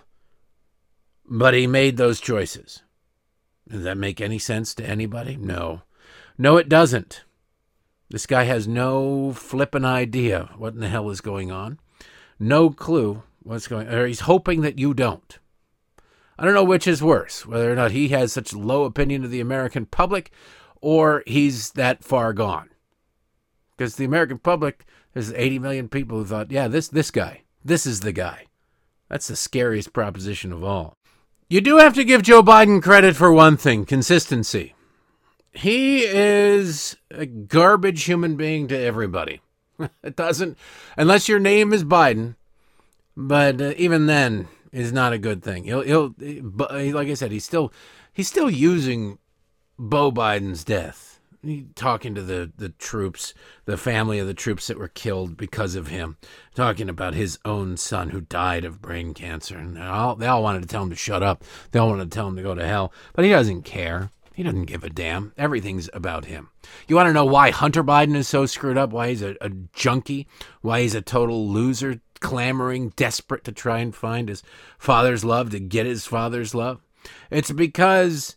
But he made those choices. Does that make any sense to anybody? No. No, it doesn't. This guy has no flippin' idea what in the hell is going on. No clue what's going on. Or he's hoping that you don't. I don't know which is worse, whether or not he has such low opinion of the American public or he's that far gone. Because the American public, there's eighty million people who thought, yeah, this this guy, this is the guy. That's the scariest proposition of all. You do have to give Joe Biden credit for one thing: consistency. He is a garbage human being to everybody. It doesn't, unless your name is Biden, but uh, even then is not a good thing. He'll, he'll, like I said, he's still, he's still using Beau Biden's death. He, talking to the, the troops, the family of the troops that were killed because of him, talking about his own son who died of brain cancer. And they all, they all wanted to tell him to shut up. They all wanted to tell him to go to hell. But he doesn't care. He doesn't give a damn. Everything's about him. You want to know why Hunter Biden is so screwed up? Why he's a, a junkie? Why he's a total loser, clamoring, desperate to try and find his father's love, to get his father's love? It's because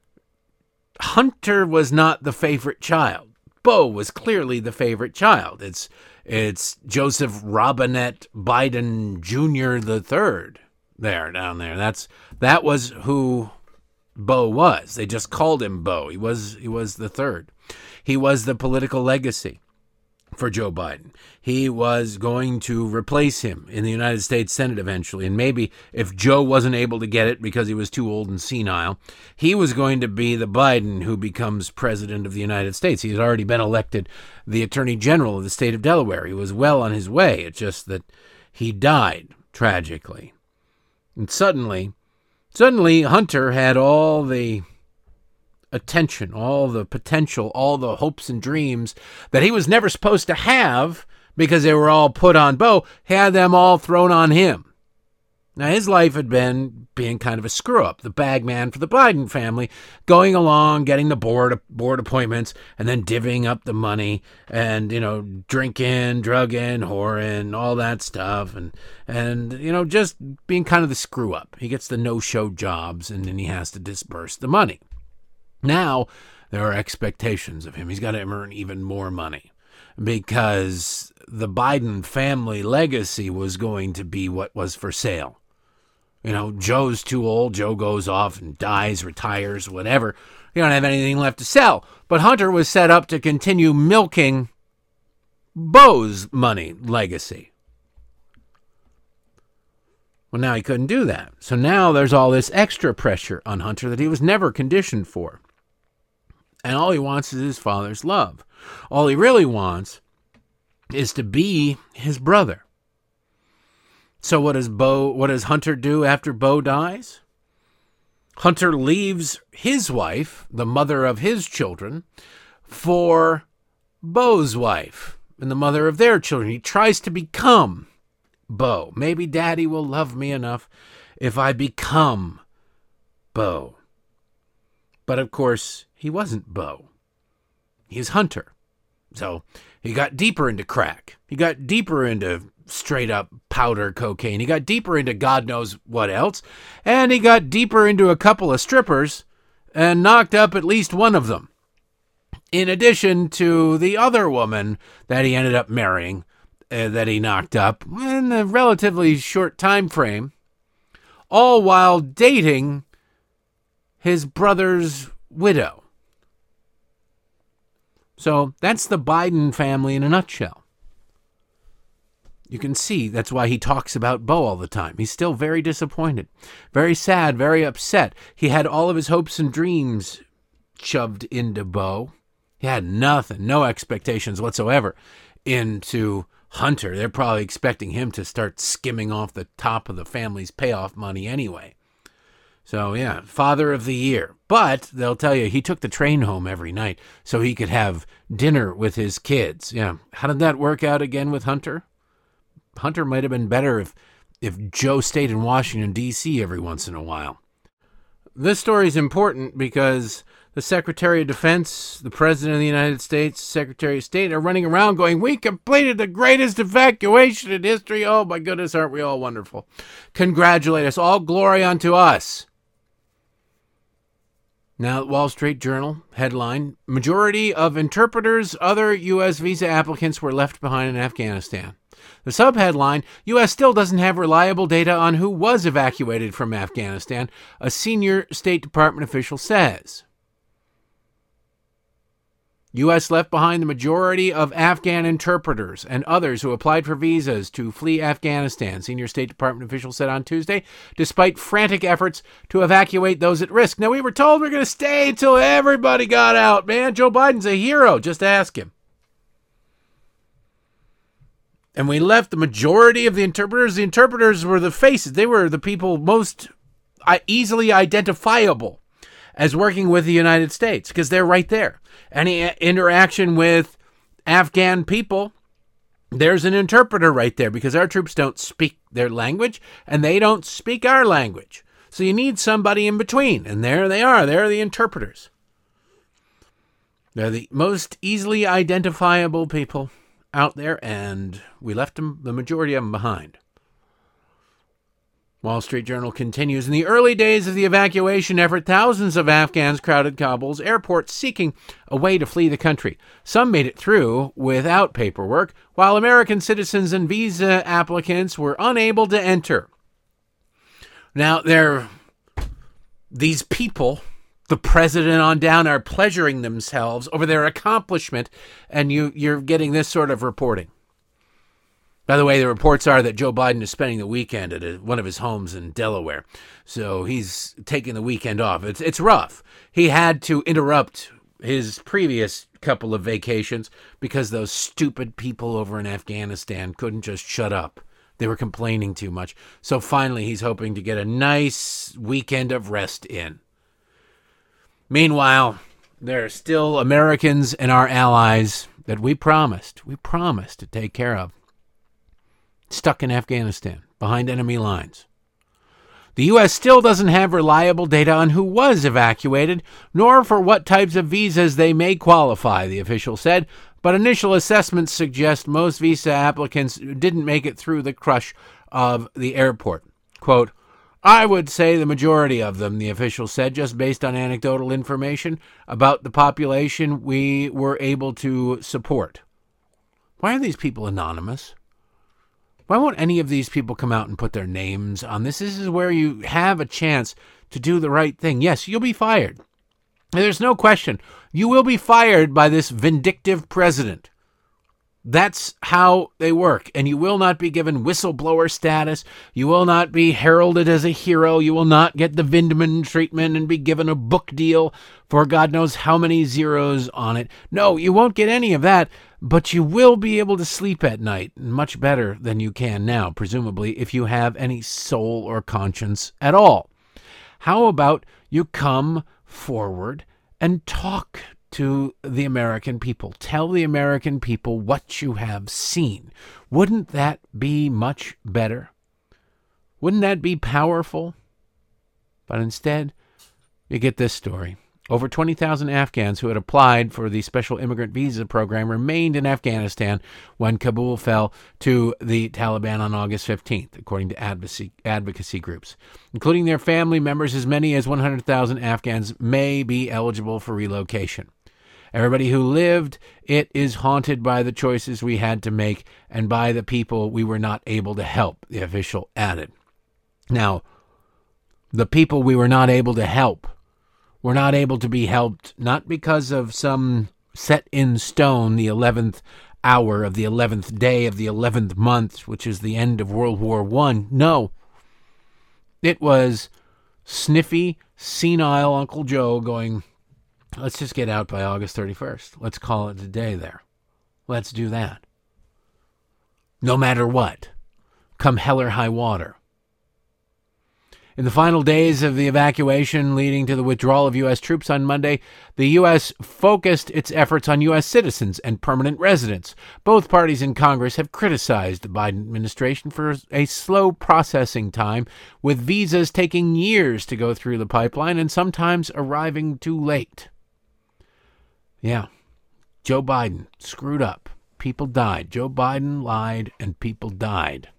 Hunter was not the favorite child. Beau was clearly the favorite child. It's it's Joseph Robinette Biden Junior the third there, down there. That's that was who Beau was. They just called him Beau. He was he was the third. He was the political legacy for Joe Biden. He was going to replace him in the United States Senate eventually. And maybe if Joe wasn't able to get it because he was too old and senile, he was going to be the Biden who becomes president of the United States. He had already been elected the Attorney General of the state of Delaware. He was well on his way. It's just that he died tragically. And suddenly, suddenly Hunter had all the attention, all the potential, all the hopes and dreams that he was never supposed to have because they were all put on Beau, had them all thrown on him. Now, his life had been being kind of a screw-up, the bag man for the Biden family, going along, getting the board board appointments, and then divvying up the money, and, you know, drinking, drugging, whoring, all that stuff, and, and you know, just being kind of the screw-up. He gets the no-show jobs, and then he has to disperse the money. Now, there are expectations of him. He's got to earn even more money, because the Biden family legacy was going to be what was for sale. You know, Joe's too old. Joe goes off and dies, retires, whatever. You don't have anything left to sell. But Hunter was set up to continue milking Beau's money legacy. Well, now he couldn't do that. So now there's all this extra pressure on Hunter that he was never conditioned for. And all he wants is his father's love. All he really wants is to be his brother. So what does Beau, what does Hunter do after Beau dies? Hunter leaves his wife, the mother of his children, for Beau's wife and the mother of their children. He tries to become Beau. Maybe Daddy will love me enough if I become Beau. But of course, he wasn't Beau. He's Hunter. So he got deeper into crack. He got deeper into straight up powder cocaine. He got deeper into God knows what else. And he got deeper into a couple of strippers and knocked up at least one of them. In addition to the other woman that he ended up marrying, uh, that he knocked up in a relatively short time frame, all while dating his brother's widow. So that's the Biden family in a nutshell. You can see that's why he talks about Beau all the time. He's still very disappointed, very sad, very upset. He had all of his hopes and dreams shoved into Beau. He had nothing, no expectations whatsoever into Hunter. They're probably expecting him to start skimming off the top of the family's payoff money anyway. So, yeah, father of the year. But they'll tell you he took the train home every night so he could have dinner with his kids. Yeah, how did that work out again with Hunter? Hunter might have been better if, if Joe stayed in Washington, D C every once in a while. This story is important because the Secretary of Defense, the President of the United States, Secretary of State are running around going, we completed the greatest evacuation in history. Oh, my goodness, aren't we all wonderful? Congratulate us. All glory unto us. Now, Wall Street Journal headline, majority of interpreters, other U S visa applicants were left behind in Afghanistan. The subheadline, U S still doesn't have reliable data on who was evacuated from Afghanistan, a senior State Department official says. U S left behind the majority of Afghan interpreters and others who applied for visas to flee Afghanistan, senior State Department official said on Tuesday, despite frantic efforts to evacuate those at risk. Now, we were told we we're going to stay until everybody got out, man. Joe Biden's a hero. Just ask him. And we left the majority of the interpreters. The interpreters were the faces. They were the people most easily identifiable as working with the United States because they're right there. Any interaction with Afghan people, there's an interpreter right there because our troops don't speak their language and they don't speak our language. So you need somebody in between. And there they are. They're the interpreters. They're the most easily identifiable people out there, and we left them, the majority of them behind. Wall Street Journal continues, in the early days of the evacuation effort, thousands of Afghans crowded Kabul's airport seeking a way to flee the country. Some made it through without paperwork, while American citizens and visa applicants were unable to enter. Now, they're, these people, the president on down, are pleasuring themselves over their accomplishment, and you, you're getting this sort of reporting. By the way, the reports are that Joe Biden is spending the weekend at a, one of his homes in Delaware. So he's taking the weekend off. It's it's rough. He had to interrupt his previous couple of vacations because those stupid people over in Afghanistan couldn't just shut up. They were complaining too much. So finally, he's hoping to get a nice weekend of rest in. Meanwhile, there are still Americans and our allies that we promised, we promised to take care of, stuck in Afghanistan, behind enemy lines. The U S still doesn't have reliable data on who was evacuated, nor for what types of visas they may qualify, the official said, but initial assessments suggest most visa applicants didn't make it through the crush of the airport. Quote, I would say the majority of them, the official said, just based on anecdotal information about the population we were able to support. Why are these people anonymous? Why won't any of these people come out and put their names on this? This is where you have a chance to do the right thing. Yes, you'll be fired. There's no question. You will be fired by this vindictive president. That's how they work. And you will not be given whistleblower status. You will not be heralded as a hero. You will not get the Vindman treatment and be given a book deal for God knows how many zeros on it. No, you won't get any of that, but you will be able to sleep at night much better than you can now, presumably, if you have any soul or conscience at all. How about you come forward and talk to the American people? Tell the American people what you have seen. Wouldn't that be much better? Wouldn't that be powerful? But instead, you get this story. Over twenty thousand Afghans who had applied for the special immigrant visa program remained in Afghanistan when Kabul fell to the Taliban on August fifteenth, according to advocacy, advocacy groups. Including their family members, as many as one hundred thousand Afghans may be eligible for relocation. Everybody who lived it is haunted by the choices we had to make and by the people we were not able to help, the official added. Now, the people we were not able to help were not able to be helped, not because of some set in stone, the eleventh hour of the eleventh day of the eleventh month, which is the end of World War One. No. It was sniffy, senile Uncle Joe going, let's just get out by August thirty-first. Let's call it a day there. Let's do that. No matter what. Come hell or high water. In the final days of the evacuation leading to the withdrawal of U S troops on Monday, the U S focused its efforts on U S citizens and permanent residents. Both parties in Congress have criticized the Biden administration for a slow processing time, with visas taking years to go through the pipeline and sometimes arriving too late. Yeah, Joe Biden screwed up. People died. Joe Biden lied and people died.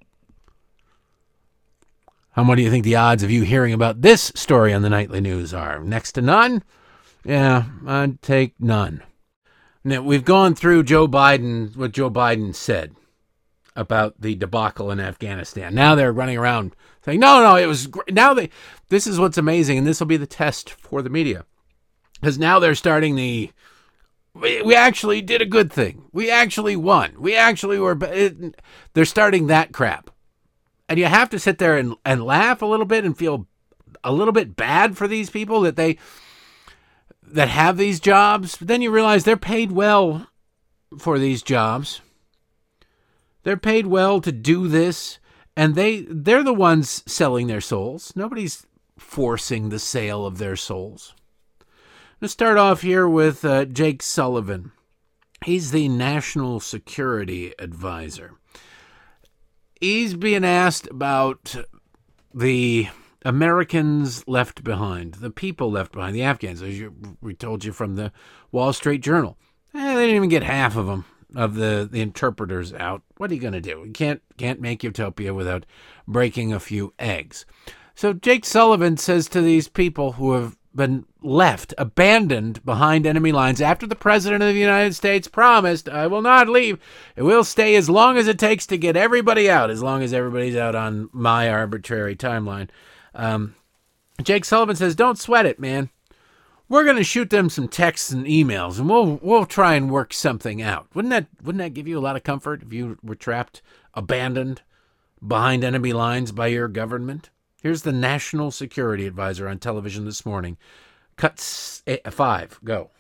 How what do you think the odds of you hearing about this story on the nightly news are? Next to none? Yeah, I'd take none. Now, we've gone through Joe Biden, what Joe Biden said about the debacle in Afghanistan. Now they're running around saying, no, no, it was great. Now they, this is what's amazing, and this will be the test for the media. Because now they're starting the, we, we actually did a good thing. We actually won. We actually were, it, they're starting that crap. And you have to sit there and, and laugh a little bit and feel a little bit bad for these people that they that have these jobs. But then you realize they're paid well for these jobs. They're paid well to do this, and they they're the ones selling their souls. Nobody's forcing the sale of their souls. Let's start off here with uh, Jake Sullivan. He's the National Security Advisor. He's being asked about the Americans left behind, the people left behind, the Afghans, as you, we told you from the Wall Street Journal. Eh, they didn't even get half of them, of the, the interpreters out. What are you going to do? You can't, can't make utopia without breaking a few eggs. So Jake Sullivan says to these people who have been left, abandoned behind enemy lines after the President of the United States promised, I will not leave. It will stay as long as it takes to get everybody out, as long as everybody's out on my arbitrary timeline. Um, Jake Sullivan says, don't sweat it, man. We're going to shoot them some texts and emails, and we'll we'll try and work something out. Wouldn't that wouldn't that give you a lot of comfort if you were trapped, abandoned behind enemy lines by your government? Here's the National Security Advisor on television this morning. Cut five. Go.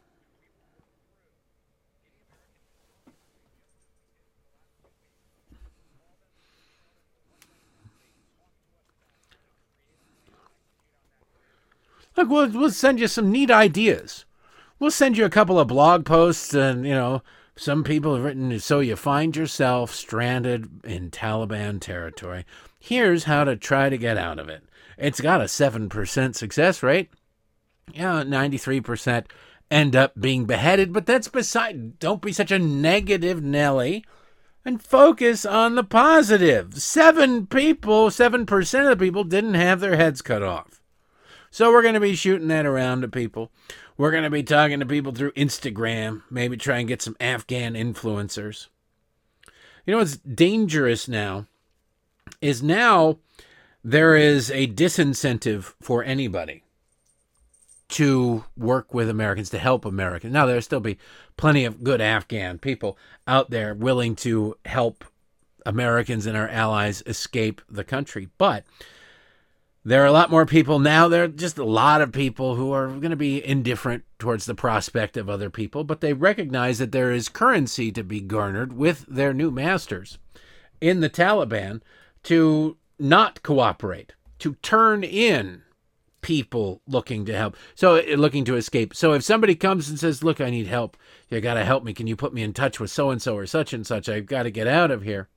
Look, we'll, we'll send you some neat ideas. We'll send you a couple of blog posts and, you know, Some people have written, so you find yourself stranded in Taliban territory. Here's how to try to get out of it. It's got a seven percent success rate. Yeah, ninety-three percent end up being beheaded, but that's beside, don't be such a negative Nelly and focus on the positive. Seven people, seven percent of the people didn't have their heads cut off. So we're going to be shooting that around to people. We're going to be talking to people through Instagram, maybe try and get some Afghan influencers. You know what's dangerous now is now there is a disincentive for anybody to work with Americans, to help Americans. Now, there'll still be plenty of good Afghan people out there willing to help Americans and our allies escape the country. But there are a lot more people now. There are just a lot of people who are going to be indifferent towards the prospect of other people, but they recognize that there is currency to be garnered with their new masters in the Taliban to not cooperate, to turn in people looking to help, so looking to escape. So if somebody comes and says, look, I need help, you got to help me, can you put me in touch with so-and-so or such and such, I've got to get out of here.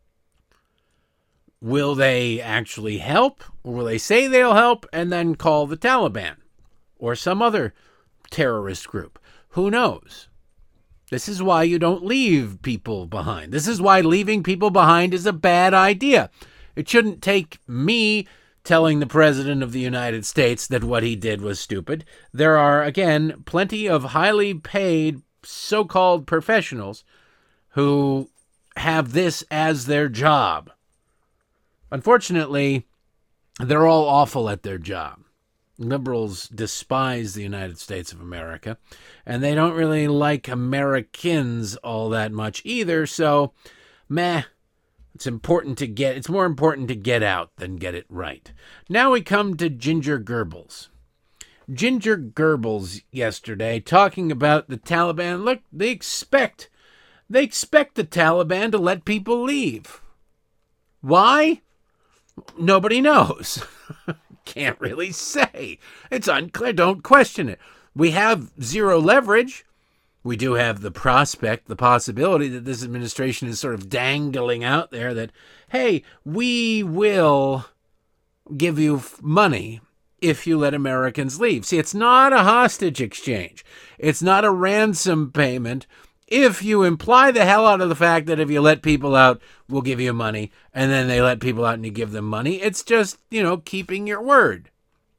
Will they actually help, or will they say they'll help and then call the Taliban or some other terrorist group? Who knows? This is why you don't leave people behind. This is why leaving people behind is a bad idea. It shouldn't take me telling the President of the United States that what he did was stupid. There are, again, plenty of highly paid so-called professionals who have this as their job. Unfortunately, they're all awful at their job. Liberals despise the United States of America, and they don't really like Americans all that much either, so meh. It's important to get, it's more important to get out than get it right. Now we come to Ginger Goebbels. Ginger Goebbels yesterday talking about the Taliban. Look, they expect, they expect the Taliban to let people leave. Why? Nobody knows. Can't really say. It's unclear. Don't question it. We have zero leverage. We do have the prospect, the possibility that this administration is sort of dangling out there that, hey, we will give you money if you let Americans leave. See, it's not a hostage exchange. It's not a ransom payment. If you imply the hell out of the fact that if you let people out, we'll give you money, and then they let people out and you give them money, it's just, you know, keeping your word.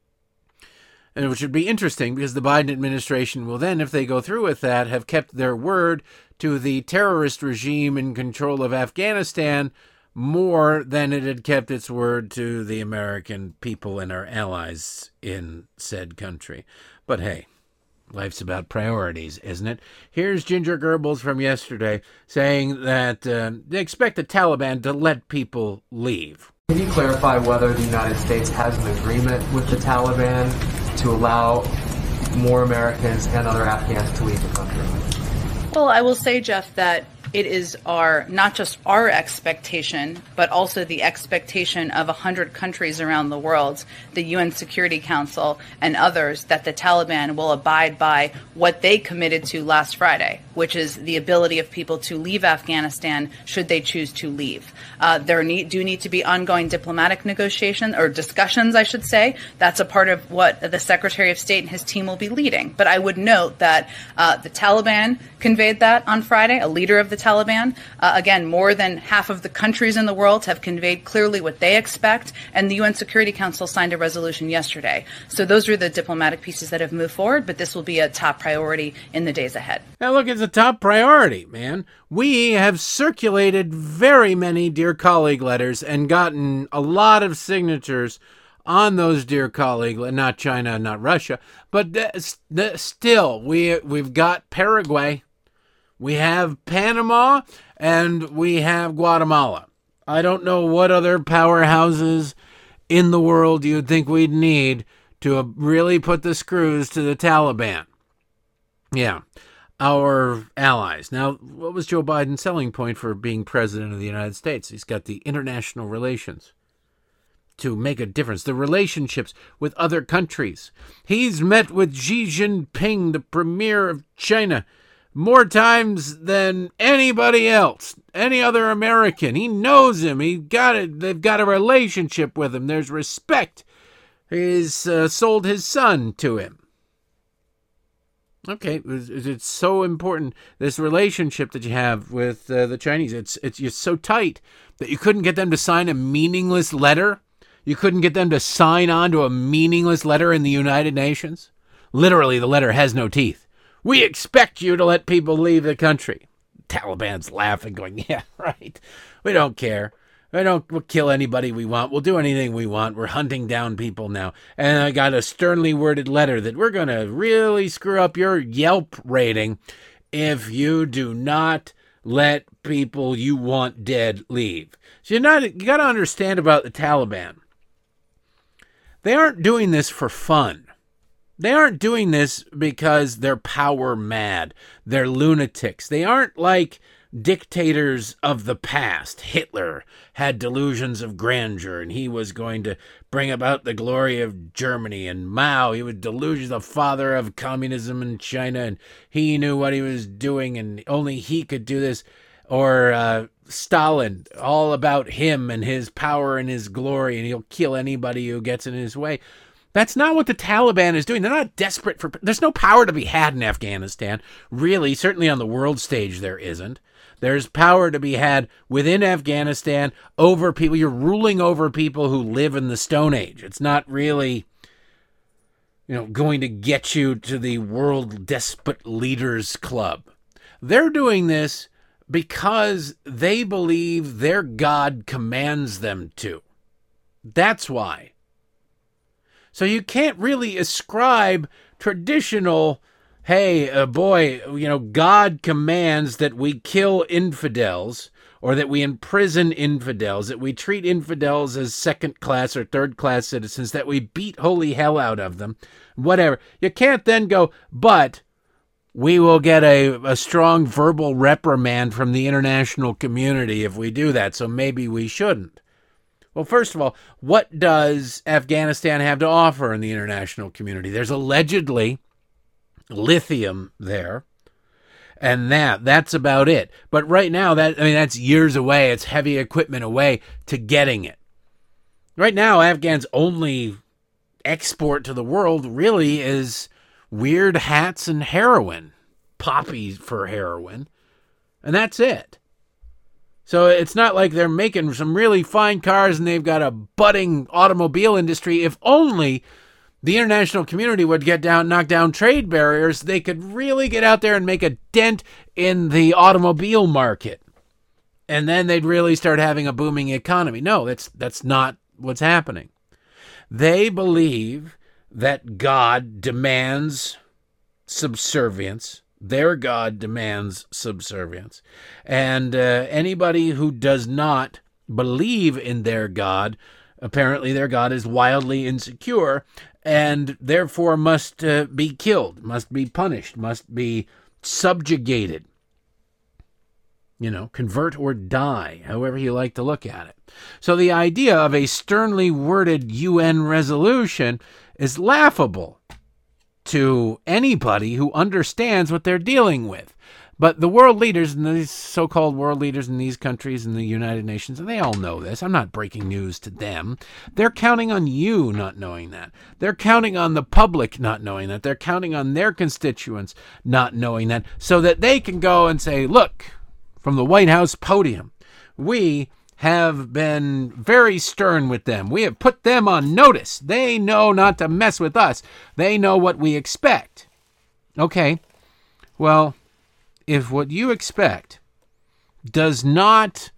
And which would be interesting because the Biden administration will then, if they go through with that, have kept their word to the terrorist regime in control of Afghanistan more than it had kept its word to the American people and our allies in said country. But hey, life's about priorities, isn't it? Here's Ginger Goebbels from yesterday saying that uh, they expect the Taliban to let people leave. Can you clarify whether the United States has an agreement with the Taliban to allow more Americans and other Afghans to leave the country? Well, I will say, Jeff, that it is our, not just our expectation, but also the expectation of one hundred countries around the world, the U N Security Council and others, that the Taliban will abide by what they committed to last Friday, which is the ability of people to leave Afghanistan should they choose to leave. Uh, there need, do need to be ongoing diplomatic negotiations, or discussions, I should say. That's a part of what the Secretary of State and his team will be leading. But I would note that uh, the Taliban conveyed that on Friday, a leader of the Taliban. Uh, again, more than half of the countries in the world have conveyed clearly what they expect, and the U N Security Council signed a resolution yesterday. So those are the diplomatic pieces that have moved forward, but this will be a top priority in the days ahead. Now look, it's a top priority, man. We have circulated very many Dear Colleague letters and gotten a lot of signatures on those Dear Colleague, not China, not Russia, but th- th- still, we, we've got Paraguay. We have Panama, and we have Guatemala. I don't know what other powerhouses in the world you'd think we'd need to really put the screws to the Taliban. Yeah, our allies. Now, what was Joe Biden's selling point for being president of the United States? He's got the international relations to make a difference, the relationships with other countries. He's met with Xi Jinping, the premier of China, more times than anybody else, any other American. He knows him. He got it. They've got a relationship with him. There's respect. He's uh, sold his son to him. Okay, it's so important, this relationship that you have with uh, the Chinese. It's it's it's so tight that you couldn't get them to sign a meaningless letter. You couldn't get them to sign on to a meaningless letter in the United Nations. Literally, the letter has no teeth. We expect you to let people leave the country. Taliban's laughing, going, yeah, right. We don't care. We don't we'll kill anybody we want. We'll do anything we want. We're hunting down people now. And I got a sternly worded letter that we're going to really screw up your Yelp rating if you do not let people you want dead leave. So you're not, you got to understand about the Taliban. They aren't doing this for fun. They aren't doing this because they're power mad. They're lunatics. They aren't like dictators of the past. Hitler had delusions of grandeur, and he was going to bring about the glory of Germany. And Mao, he was delusional, the father of communism in China, and he knew what he was doing, and only he could do this. Or uh, Stalin, all about him and his power and his glory, and he'll kill anybody who gets in his way. That's not what the Taliban is doing. They're not desperate for... There's no power to be had in Afghanistan. Really, certainly on the world stage, there isn't. There's power to be had within Afghanistan over people. You're ruling over people who live in the Stone Age. It's not really, you know, going to get you to the World Despot Leaders Club. They're doing this because they believe their God commands them to. That's why. So you can't really ascribe traditional, hey, uh, boy, you know, God commands that we kill infidels or that we imprison infidels, that we treat infidels as second-class or third-class citizens, that we beat holy hell out of them, whatever. You can't then go, but we will get a, a strong verbal reprimand from the international community if we do that, so maybe we shouldn't. Well, first of all, what does Afghanistan have to offer in the international community? There's allegedly lithium there, and that that's about it. But right now, that I mean, that's years away. It's heavy equipment away to getting it. Right now, Afghans' only export to the world really is weird hats and heroin, poppy for heroin, and that's it. So it's not like they're making some really fine cars and they've got a budding automobile industry. If only the international community would get down, knock down trade barriers, they could really get out there and make a dent in the automobile market. And then they'd really start having a booming economy. No, that's that's not what's happening. They believe that God demands subservience. Their God demands subservience. And uh, anybody who does not believe in their God, apparently their God is wildly insecure and therefore must uh, be killed, must be punished, must be subjugated. You know, convert or die, however you like to look at it. So the idea of a sternly worded U N resolution is laughable to anybody who understands what they're dealing with. But the world leaders, and these so-called world leaders in these countries in the United Nations, they all know this. I'm not breaking news to them. They're counting on you not knowing that. They're counting on the public not knowing that. They're counting on their constituents not knowing that, so that they can go and say, look, from the White House podium, we have been very stern with them. We have put them on notice. They know not to mess with us. They know what we expect. Okay, well, if what you expect does not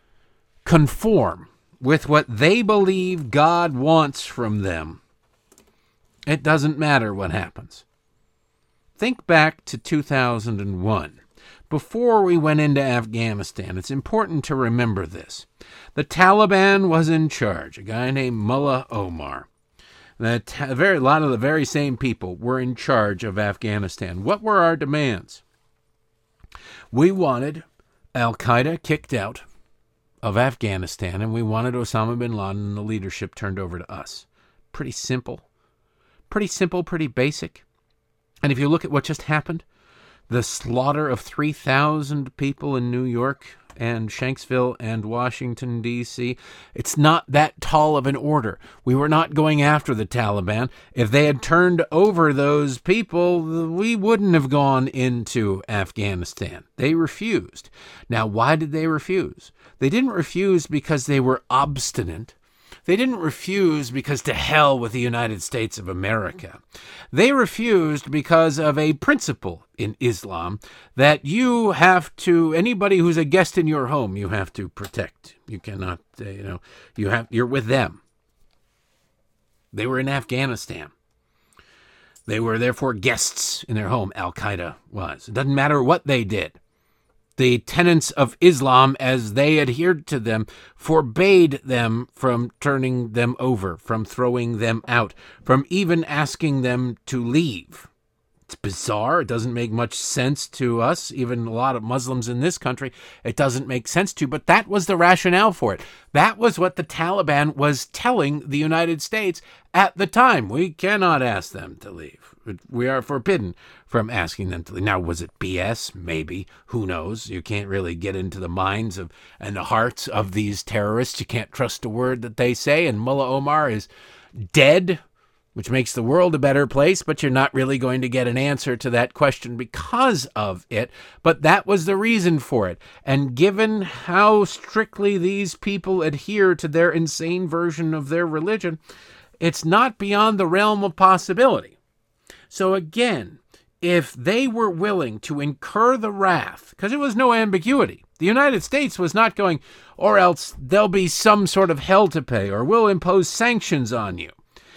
conform with what they believe God wants from them, it doesn't matter what happens. Think back to two thousand one. Before we went into Afghanistan, it's important to remember this. The Taliban was in charge, a guy named Mullah Omar. The ta- very, a lot of the very same people were in charge of Afghanistan. What were our demands? We wanted Al-Qaeda kicked out of Afghanistan, and we wanted Osama bin Laden and the leadership turned over to us. Pretty simple. Pretty simple, pretty basic. And if you look at what just happened, the slaughter of three thousand people in New York and Shanksville and Washington, D C. It's not that tall of an order. We were not going after the Taliban. If they had turned over those people, we wouldn't have gone into Afghanistan. They refused. Now, why did they refuse? They didn't refuse because they were obstinate. They didn't refuse because to hell with the United States of America. They refused because of a principle in Islam that you have to, anybody who's a guest in your home, you have to protect. You cannot, uh, you know, you have, you're with them. They were in Afghanistan. They were therefore guests in their home, Al-Qaeda was. It doesn't matter what they did. The tenets of Islam, as they adhered to them, forbade them from turning them over, from throwing them out, from even asking them to leave. It's bizarre. It doesn't make much sense to us, even a lot of Muslims in this country. It doesn't make sense to, but that was the rationale for it. That was what the Taliban was telling the United States at the time. We cannot ask them to leave. We are forbidden from asking them to leave. Now, was it B S? Maybe. Who knows? You can't really get into the minds of and the hearts of these terrorists. You can't trust a word that they say. And Mullah Omar is dead, which makes the world a better place, but you're not really going to get an answer to that question because of it. But that was the reason for it. And given how strictly these people adhere to their insane version of their religion, it's not beyond the realm of possibility. So again, if they were willing to incur the wrath, because there was no ambiguity, the United States was not going, or else there'll be some sort of hell to pay, or we'll impose sanctions on you.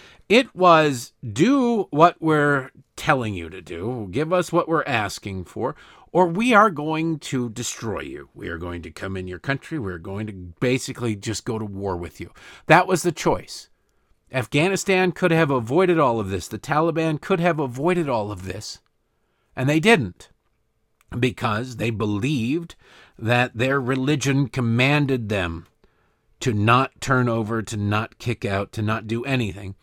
It was do what we're telling you to do, give us what we're asking for, or we are going to destroy you. We are going to come in your country. We're going to basically just go to war with you. That was the choice. Afghanistan could have avoided all of this. The Taliban could have avoided all of this, and they didn't, because they believed that their religion commanded them to not turn over, to not kick out, to not do anything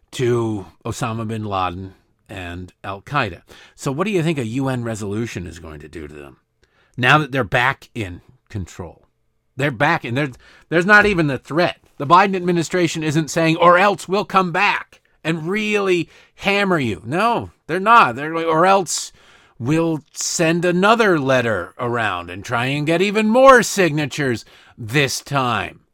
to Osama bin Laden and Al-Qaeda. So what do you think a U N resolution is going to do to them now that they're back in control? They're back, and there's, there's not even the threat. The Biden administration isn't saying, or else we'll come back and really hammer you. No, they're not. They're like, or else we'll send another letter around and try and get even more signatures this time.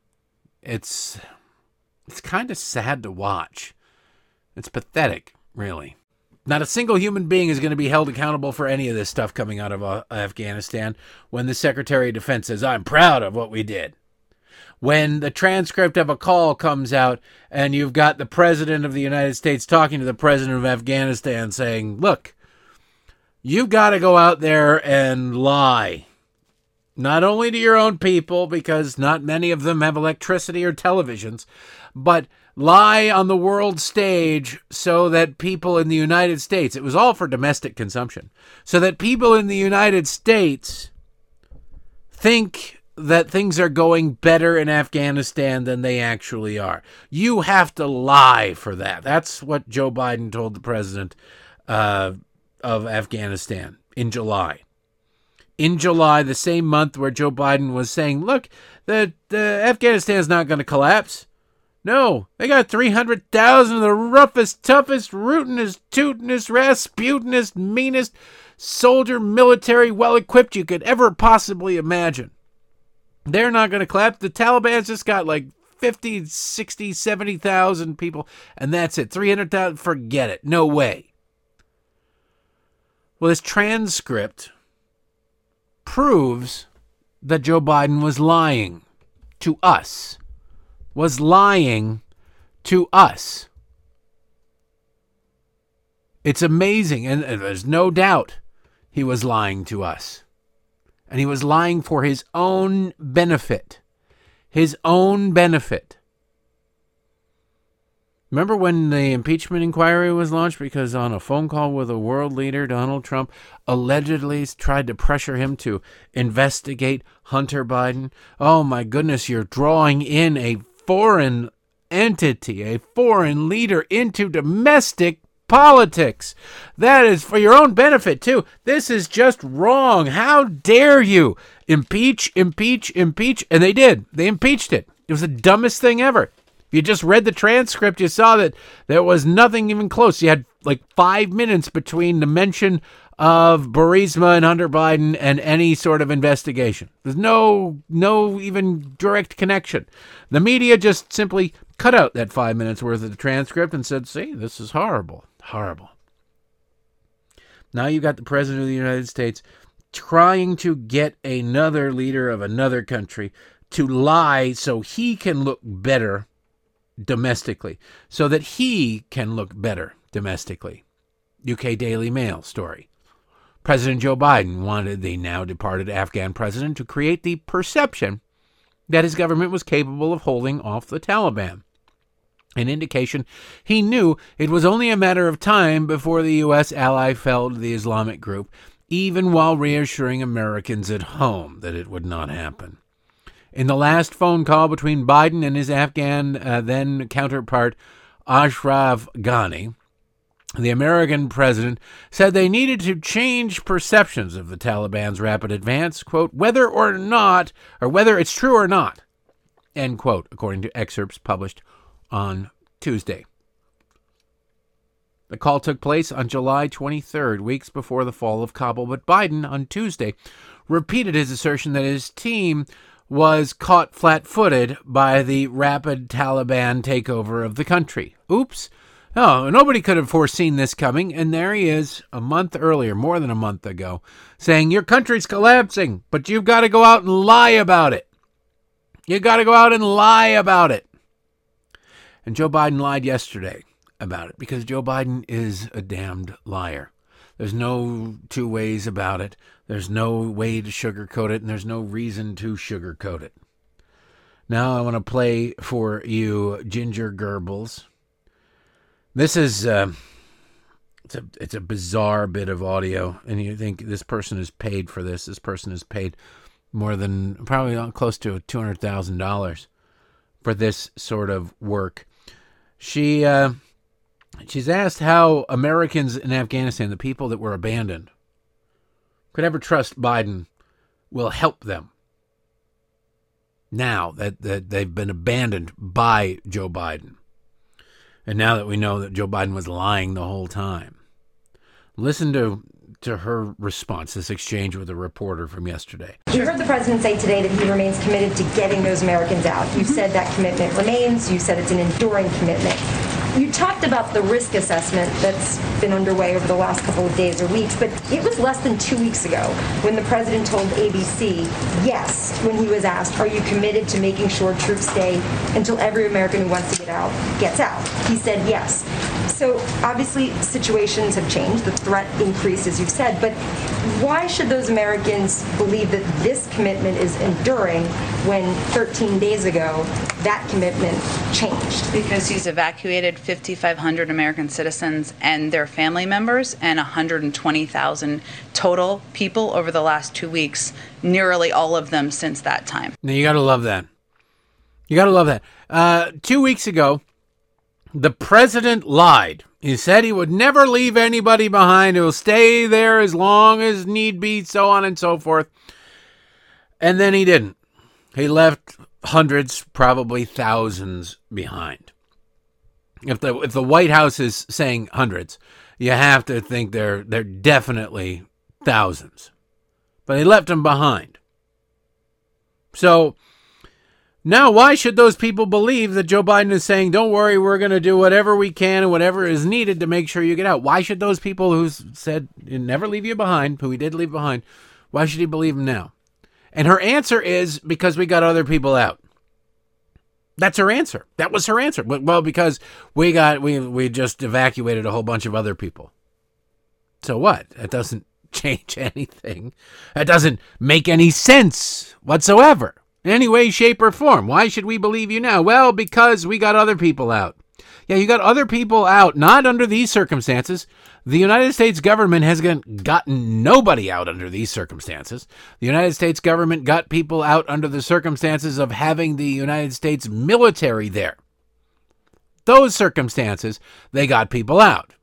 It's, it's kind of sad to watch. It's pathetic, really. Not a single human being is going to be held accountable for any of this stuff coming out of uh, Afghanistan when the Secretary of Defense says, I'm proud of what we did. When the transcript of a call comes out and you've got the President of the United States talking to the President of Afghanistan saying, look, you've got to go out there and lie. Not only to your own people, because not many of them have electricity or televisions, but lie on the world stage so that people in the United States, it was all for domestic consumption, so that people in the United States think that things are going better in Afghanistan than they actually are. You have to lie for that. That's what Joe Biden told the president uh, of Afghanistan in July. In July, the same month where Joe Biden was saying, look, the, the Afghanistan's not going to collapse. No, they got three hundred thousand of the roughest, toughest, rootinest, tootinest, rasputinest, meanest soldier, military, well-equipped you could ever possibly imagine. They're not going to collapse. The Taliban's just got like fifty, sixty, seventy thousand people, and that's it. three hundred thousand, forget it. No way. Well, this transcript proves that Joe Biden was lying to us. Was lying to us. It's amazing, and there's no doubt he was lying to us. And he was lying for his own benefit. His own benefit. Remember when the impeachment inquiry was launched because on a phone call with a world leader, Donald Trump allegedly tried to pressure him to investigate Hunter Biden? Oh my goodness, you're drawing in a foreign entity, a foreign leader into domestic politics. That is for your own benefit, too. This is just wrong. How dare you? Impeach, impeach, impeach. And they did. They impeached it. It was the dumbest thing ever. If you just read the transcript, you saw that there was nothing even close. You had like five minutes between the mention of Burisma and Hunter Biden and any sort of investigation. There's no, no even direct connection. The media just simply cut out that five minutes worth of the transcript and said, see, this is horrible, horrible. Now you've got the President of the United States trying to get another leader of another country to lie so he can look better domestically, so that he can look better domestically. U K Daily Mail story. President Joe Biden wanted the now departed Afghan president to create the perception that his government was capable of holding off the Taliban, an indication he knew it was only a matter of time before the U S ally fell to the Islamic group, even while reassuring Americans at home that it would not happen. In the last phone call between Biden and his Afghan uh, then counterpart Ashraf Ghani, the American president said they needed to change perceptions of the Taliban's rapid advance, quote, whether or not, or whether it's true or not, end quote, according to excerpts published on Tuesday. The call took place on July twenty-third, weeks before the fall of Kabul, but Biden on Tuesday repeated his assertion that his team was caught flat-footed by the rapid Taliban takeover of the country. Oops. No, nobody could have foreseen this coming, and there he is a month earlier, more than a month ago, saying, your country's collapsing, but you've got to go out and lie about it. You've got to go out and lie about it. And Joe Biden lied yesterday about it, because Joe Biden is a damned liar. There's no two ways about it. There's no way to sugarcoat it, and there's no reason to sugarcoat it. Now I want to play for you Ginger Goebbels. This is uh, it's a it's a bizarre bit of audio, and you think this person is paid for this. This person is paid more than probably close to two hundred thousand dollars for this sort of work. She uh, she's asked how Americans in Afghanistan, the people that were abandoned, could ever trust Biden will help them now that, that they've been abandoned by Joe Biden. And now that we know that Joe Biden was lying the whole time. Listen to to her response, this exchange with a reporter from yesterday. We heard the president say today that he remains committed to getting those Americans out. You said that commitment remains. You said it's an enduring commitment. You talked about the risk assessment that's been underway over the last couple of days or weeks, but it was less than two weeks ago when the president told A B C yes when he was asked, are you committed to making sure troops stay until every American who wants to get out gets out? He said yes. So obviously situations have changed. The threat increased, as you've said, but why should those Americans believe that this commitment is enduring when thirteen days ago that commitment changed? Because he's evacuated fifty-five hundred American citizens and their family members and one hundred twenty thousand total people over the last two weeks, nearly all of them since that time. Now, you got to love that. You got to love that. Uh, two weeks ago, the president lied. He said he would never leave anybody behind. He will stay there as long as need be, so on and so forth. And then he didn't. He left hundreds, probably thousands behind. If the if the White House is saying hundreds, you have to think they're they're definitely thousands. But they left them behind. So now, why should those people believe that Joe Biden is saying, don't worry, we're going to do whatever we can and whatever is needed to make sure you get out? Why should those people who said, never leave you behind, who he did leave behind, why should he believe him now? And her answer is, because we got other people out. That's her answer. That was her answer. Well, because we got, we, we just evacuated a whole bunch of other people. So what? That doesn't change anything. That doesn't make any sense whatsoever. In any way, shape, or form. Why should we believe you now? Well, because we got other people out. Yeah, you got other people out, not under these circumstances. The United States government has gotten nobody out under these circumstances. The United States government got people out under the circumstances of having the United States military there. Those circumstances, they got people out.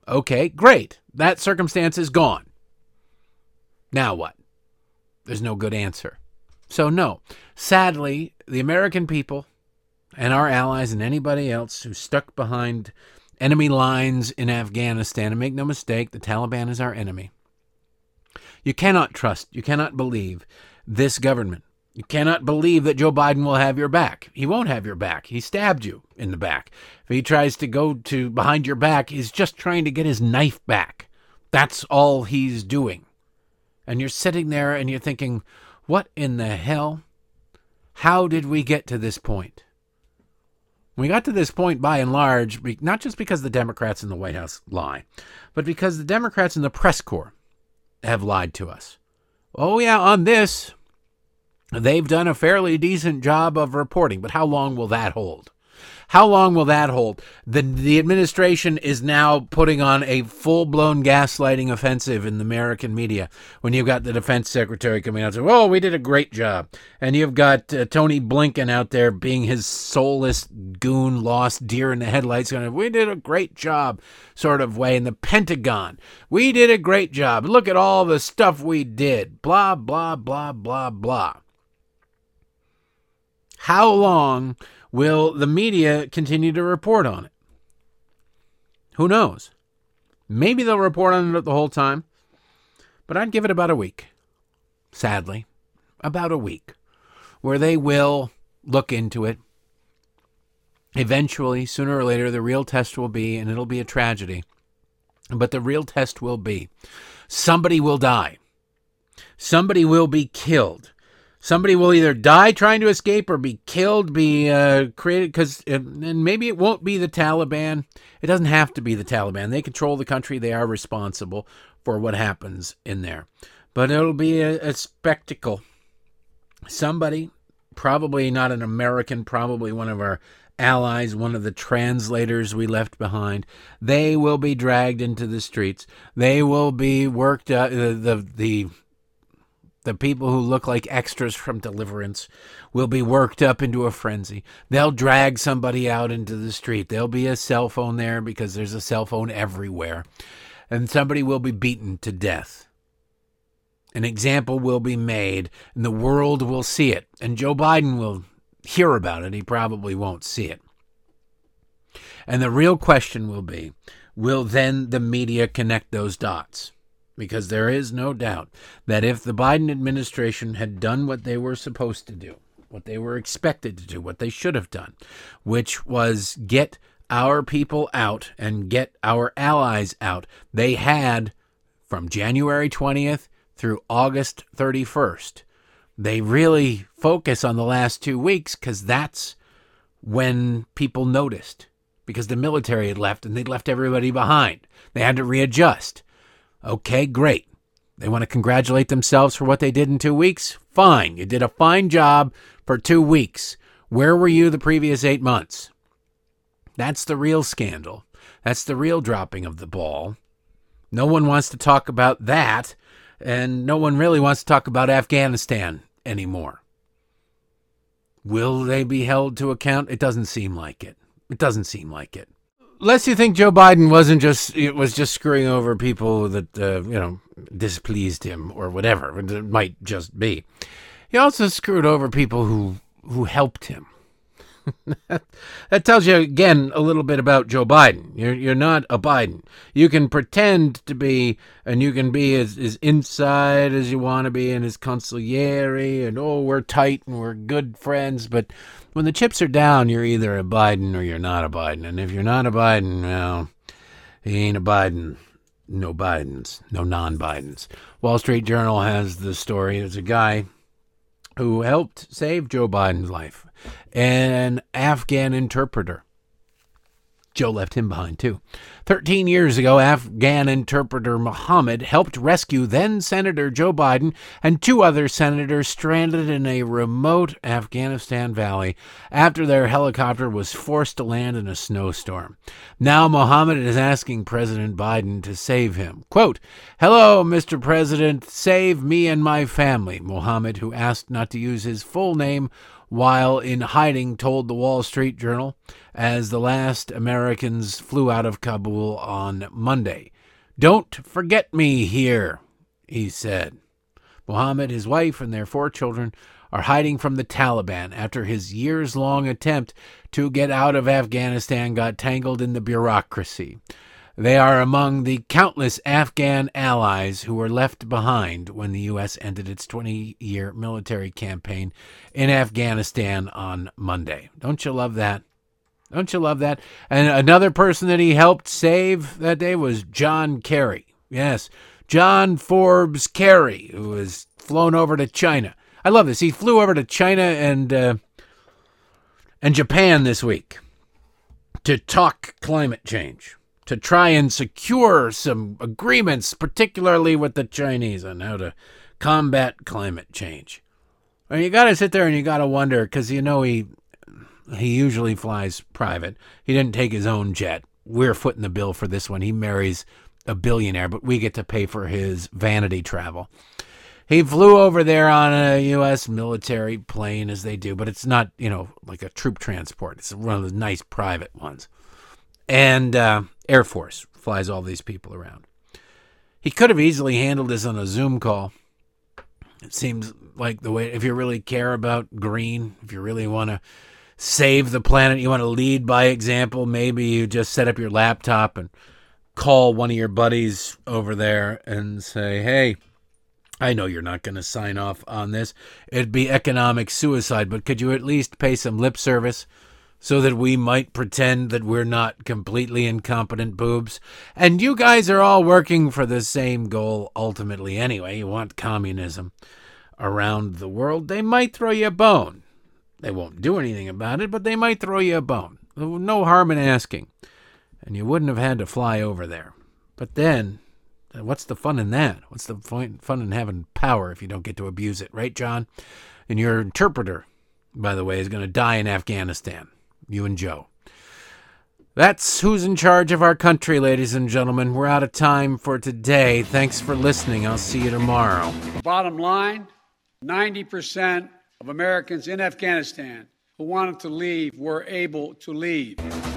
Okay, great. That circumstance is gone. Now what? There's no good answer. So no, sadly, the American people and our allies and anybody else who stuck behind enemy lines in Afghanistan, and make no mistake, the Taliban is our enemy. You cannot trust, you cannot believe this government. You cannot believe that Joe Biden will have your back. He won't have your back. He stabbed you in the back. If he tries to go to behind your back, he's just trying to get his knife back. That's all he's doing. And you're sitting there and you're thinking, what in the hell? How did we get to this point? We got to this point by and large, not just because the Democrats in the White House lie, but because the Democrats in the press corps have lied to us. Oh yeah, on this, they've done a fairly decent job of reporting, but how long will that hold? How long will that hold? The the administration is now putting on a full-blown gaslighting offensive in the American media when you've got the defense secretary coming out and saying, oh, we did a great job. And you've got uh, Tony Blinken out there being his soulless goon, lost deer in the headlights, going, we did a great job sort of way. In the Pentagon, we did a great job. Look at all the stuff we did. Blah, blah, blah, blah, blah. How long will the media continue to report on it? Who knows? Maybe they'll report on it the whole time, but I'd give it about a week. Sadly, about a week, where they will look into it. Eventually, sooner or later, the real test will be, and it'll be a tragedy, but the real test will be, somebody will die. Somebody will be killed. Somebody will either die trying to escape or be killed, be uh, created, because, and maybe it won't be the Taliban. It doesn't have to be the Taliban. They control the country. They are responsible for what happens in there. But it'll be a, a spectacle. Somebody, probably not an American, probably one of our allies, one of the translators we left behind, they will be dragged into the streets. They will be worked, uh, the, the, the The people who look like extras from Deliverance will be worked up into a frenzy. They'll drag somebody out into the street. There'll be a cell phone there because there's a cell phone everywhere. And somebody will be beaten to death. An example will be made, and the world will see it. And Joe Biden will hear about it. He probably won't see it. And the real question will be, will then the media connect those dots? Because there is no doubt that if the Biden administration had done what they were supposed to do, what they were expected to do, what they should have done, which was get our people out and get our allies out, they had from January twentieth through August thirty-first. They really focus on the last two weeks because that's when people noticed, because the military had left and they'd left everybody behind. They had to readjust. Okay, great. They want to congratulate themselves for what they did in two weeks? Fine. You did a fine job for two weeks. Where were you the previous eight months? That's the real scandal. That's the real dropping of the ball. No one wants to talk about that, and no one really wants to talk about Afghanistan anymore. Will they be held to account? It doesn't seem like it. It doesn't seem like it. Lest you think Joe Biden wasn't just, it was just screwing over people that, uh, you know, displeased him or whatever. It might just be. He also screwed over people who, who helped him. That tells you, again, a little bit about Joe Biden. You're you're not a Biden. You can pretend to be, and you can be as, as inside as you want to be, and as consigliere, and oh, we're tight and we're good friends. But when the chips are down, you're either a Biden or you're not a Biden. And if you're not a Biden, well, he ain't a Biden. No Bidens, no non-Bidens. Wall Street Journal has the story. There's a guy who helped save Joe Biden's life, an Afghan interpreter. Joe left him behind, too. Thirteen years ago, Afghan interpreter Mohammed helped rescue then-Senator Joe Biden and two other senators stranded in a remote Afghanistan valley after their helicopter was forced to land in a snowstorm. Now Mohammed is asking President Biden to save him. Quote, "Hello, Mister President, save me and my family," Mohammed, who asked not to use his full name, while in hiding, told the Wall Street Journal, as the last Americans flew out of Kabul on Monday. "Don't forget me here," he said. Mohammed, his wife, and their four children are hiding from the Taliban after his years-long attempt to get out of Afghanistan got tangled in the bureaucracy. They are among the countless Afghan allies who were left behind when the U S ended its twenty-year military campaign in Afghanistan on Monday. Don't you love that? Don't you love that? And another person that he helped save that day was John Kerry. Yes, John Forbes Kerry, who was flown over to China. I love this. He flew over to China and uh, and Japan this week to talk climate change, to try and secure some agreements, particularly with the Chinese, on how to combat climate change. And you got to sit there and you got to wonder, because you know he he usually flies private. He didn't take his own jet. We're footing the bill for this one. He marries a billionaire, but we get to pay for his vanity travel. He flew over there on a U S military plane, as they do, but it's not, you know, like a troop transport. It's one of the nice private ones. And uh, Air Force flies all these people around. He could have easily handled this on a Zoom call. It seems like the way, if you really care about green, if you really want to save the planet, you want to lead by example, maybe you just set up your laptop and call one of your buddies over there and say, "Hey, I know you're not going to sign off on this. It'd be economic suicide, but could you at least pay some lip service so that we might pretend that we're not completely incompetent boobs? And you guys are all working for the same goal ultimately anyway. You want communism around the world. They might throw you a bone. They won't do anything about it, but they might throw you a bone. No harm in asking. And you wouldn't have had to fly over there. But then, what's the fun in that? What's the fun in having power if you don't get to abuse it, right, John? And your interpreter, by the way, is going to die in Afghanistan. You and Joe. That's who's in charge of our country, ladies and gentlemen. We're out of time for today. Thanks for listening. I'll see you tomorrow. Bottom line, ninety percent of Americans in Afghanistan who wanted to leave were able to leave.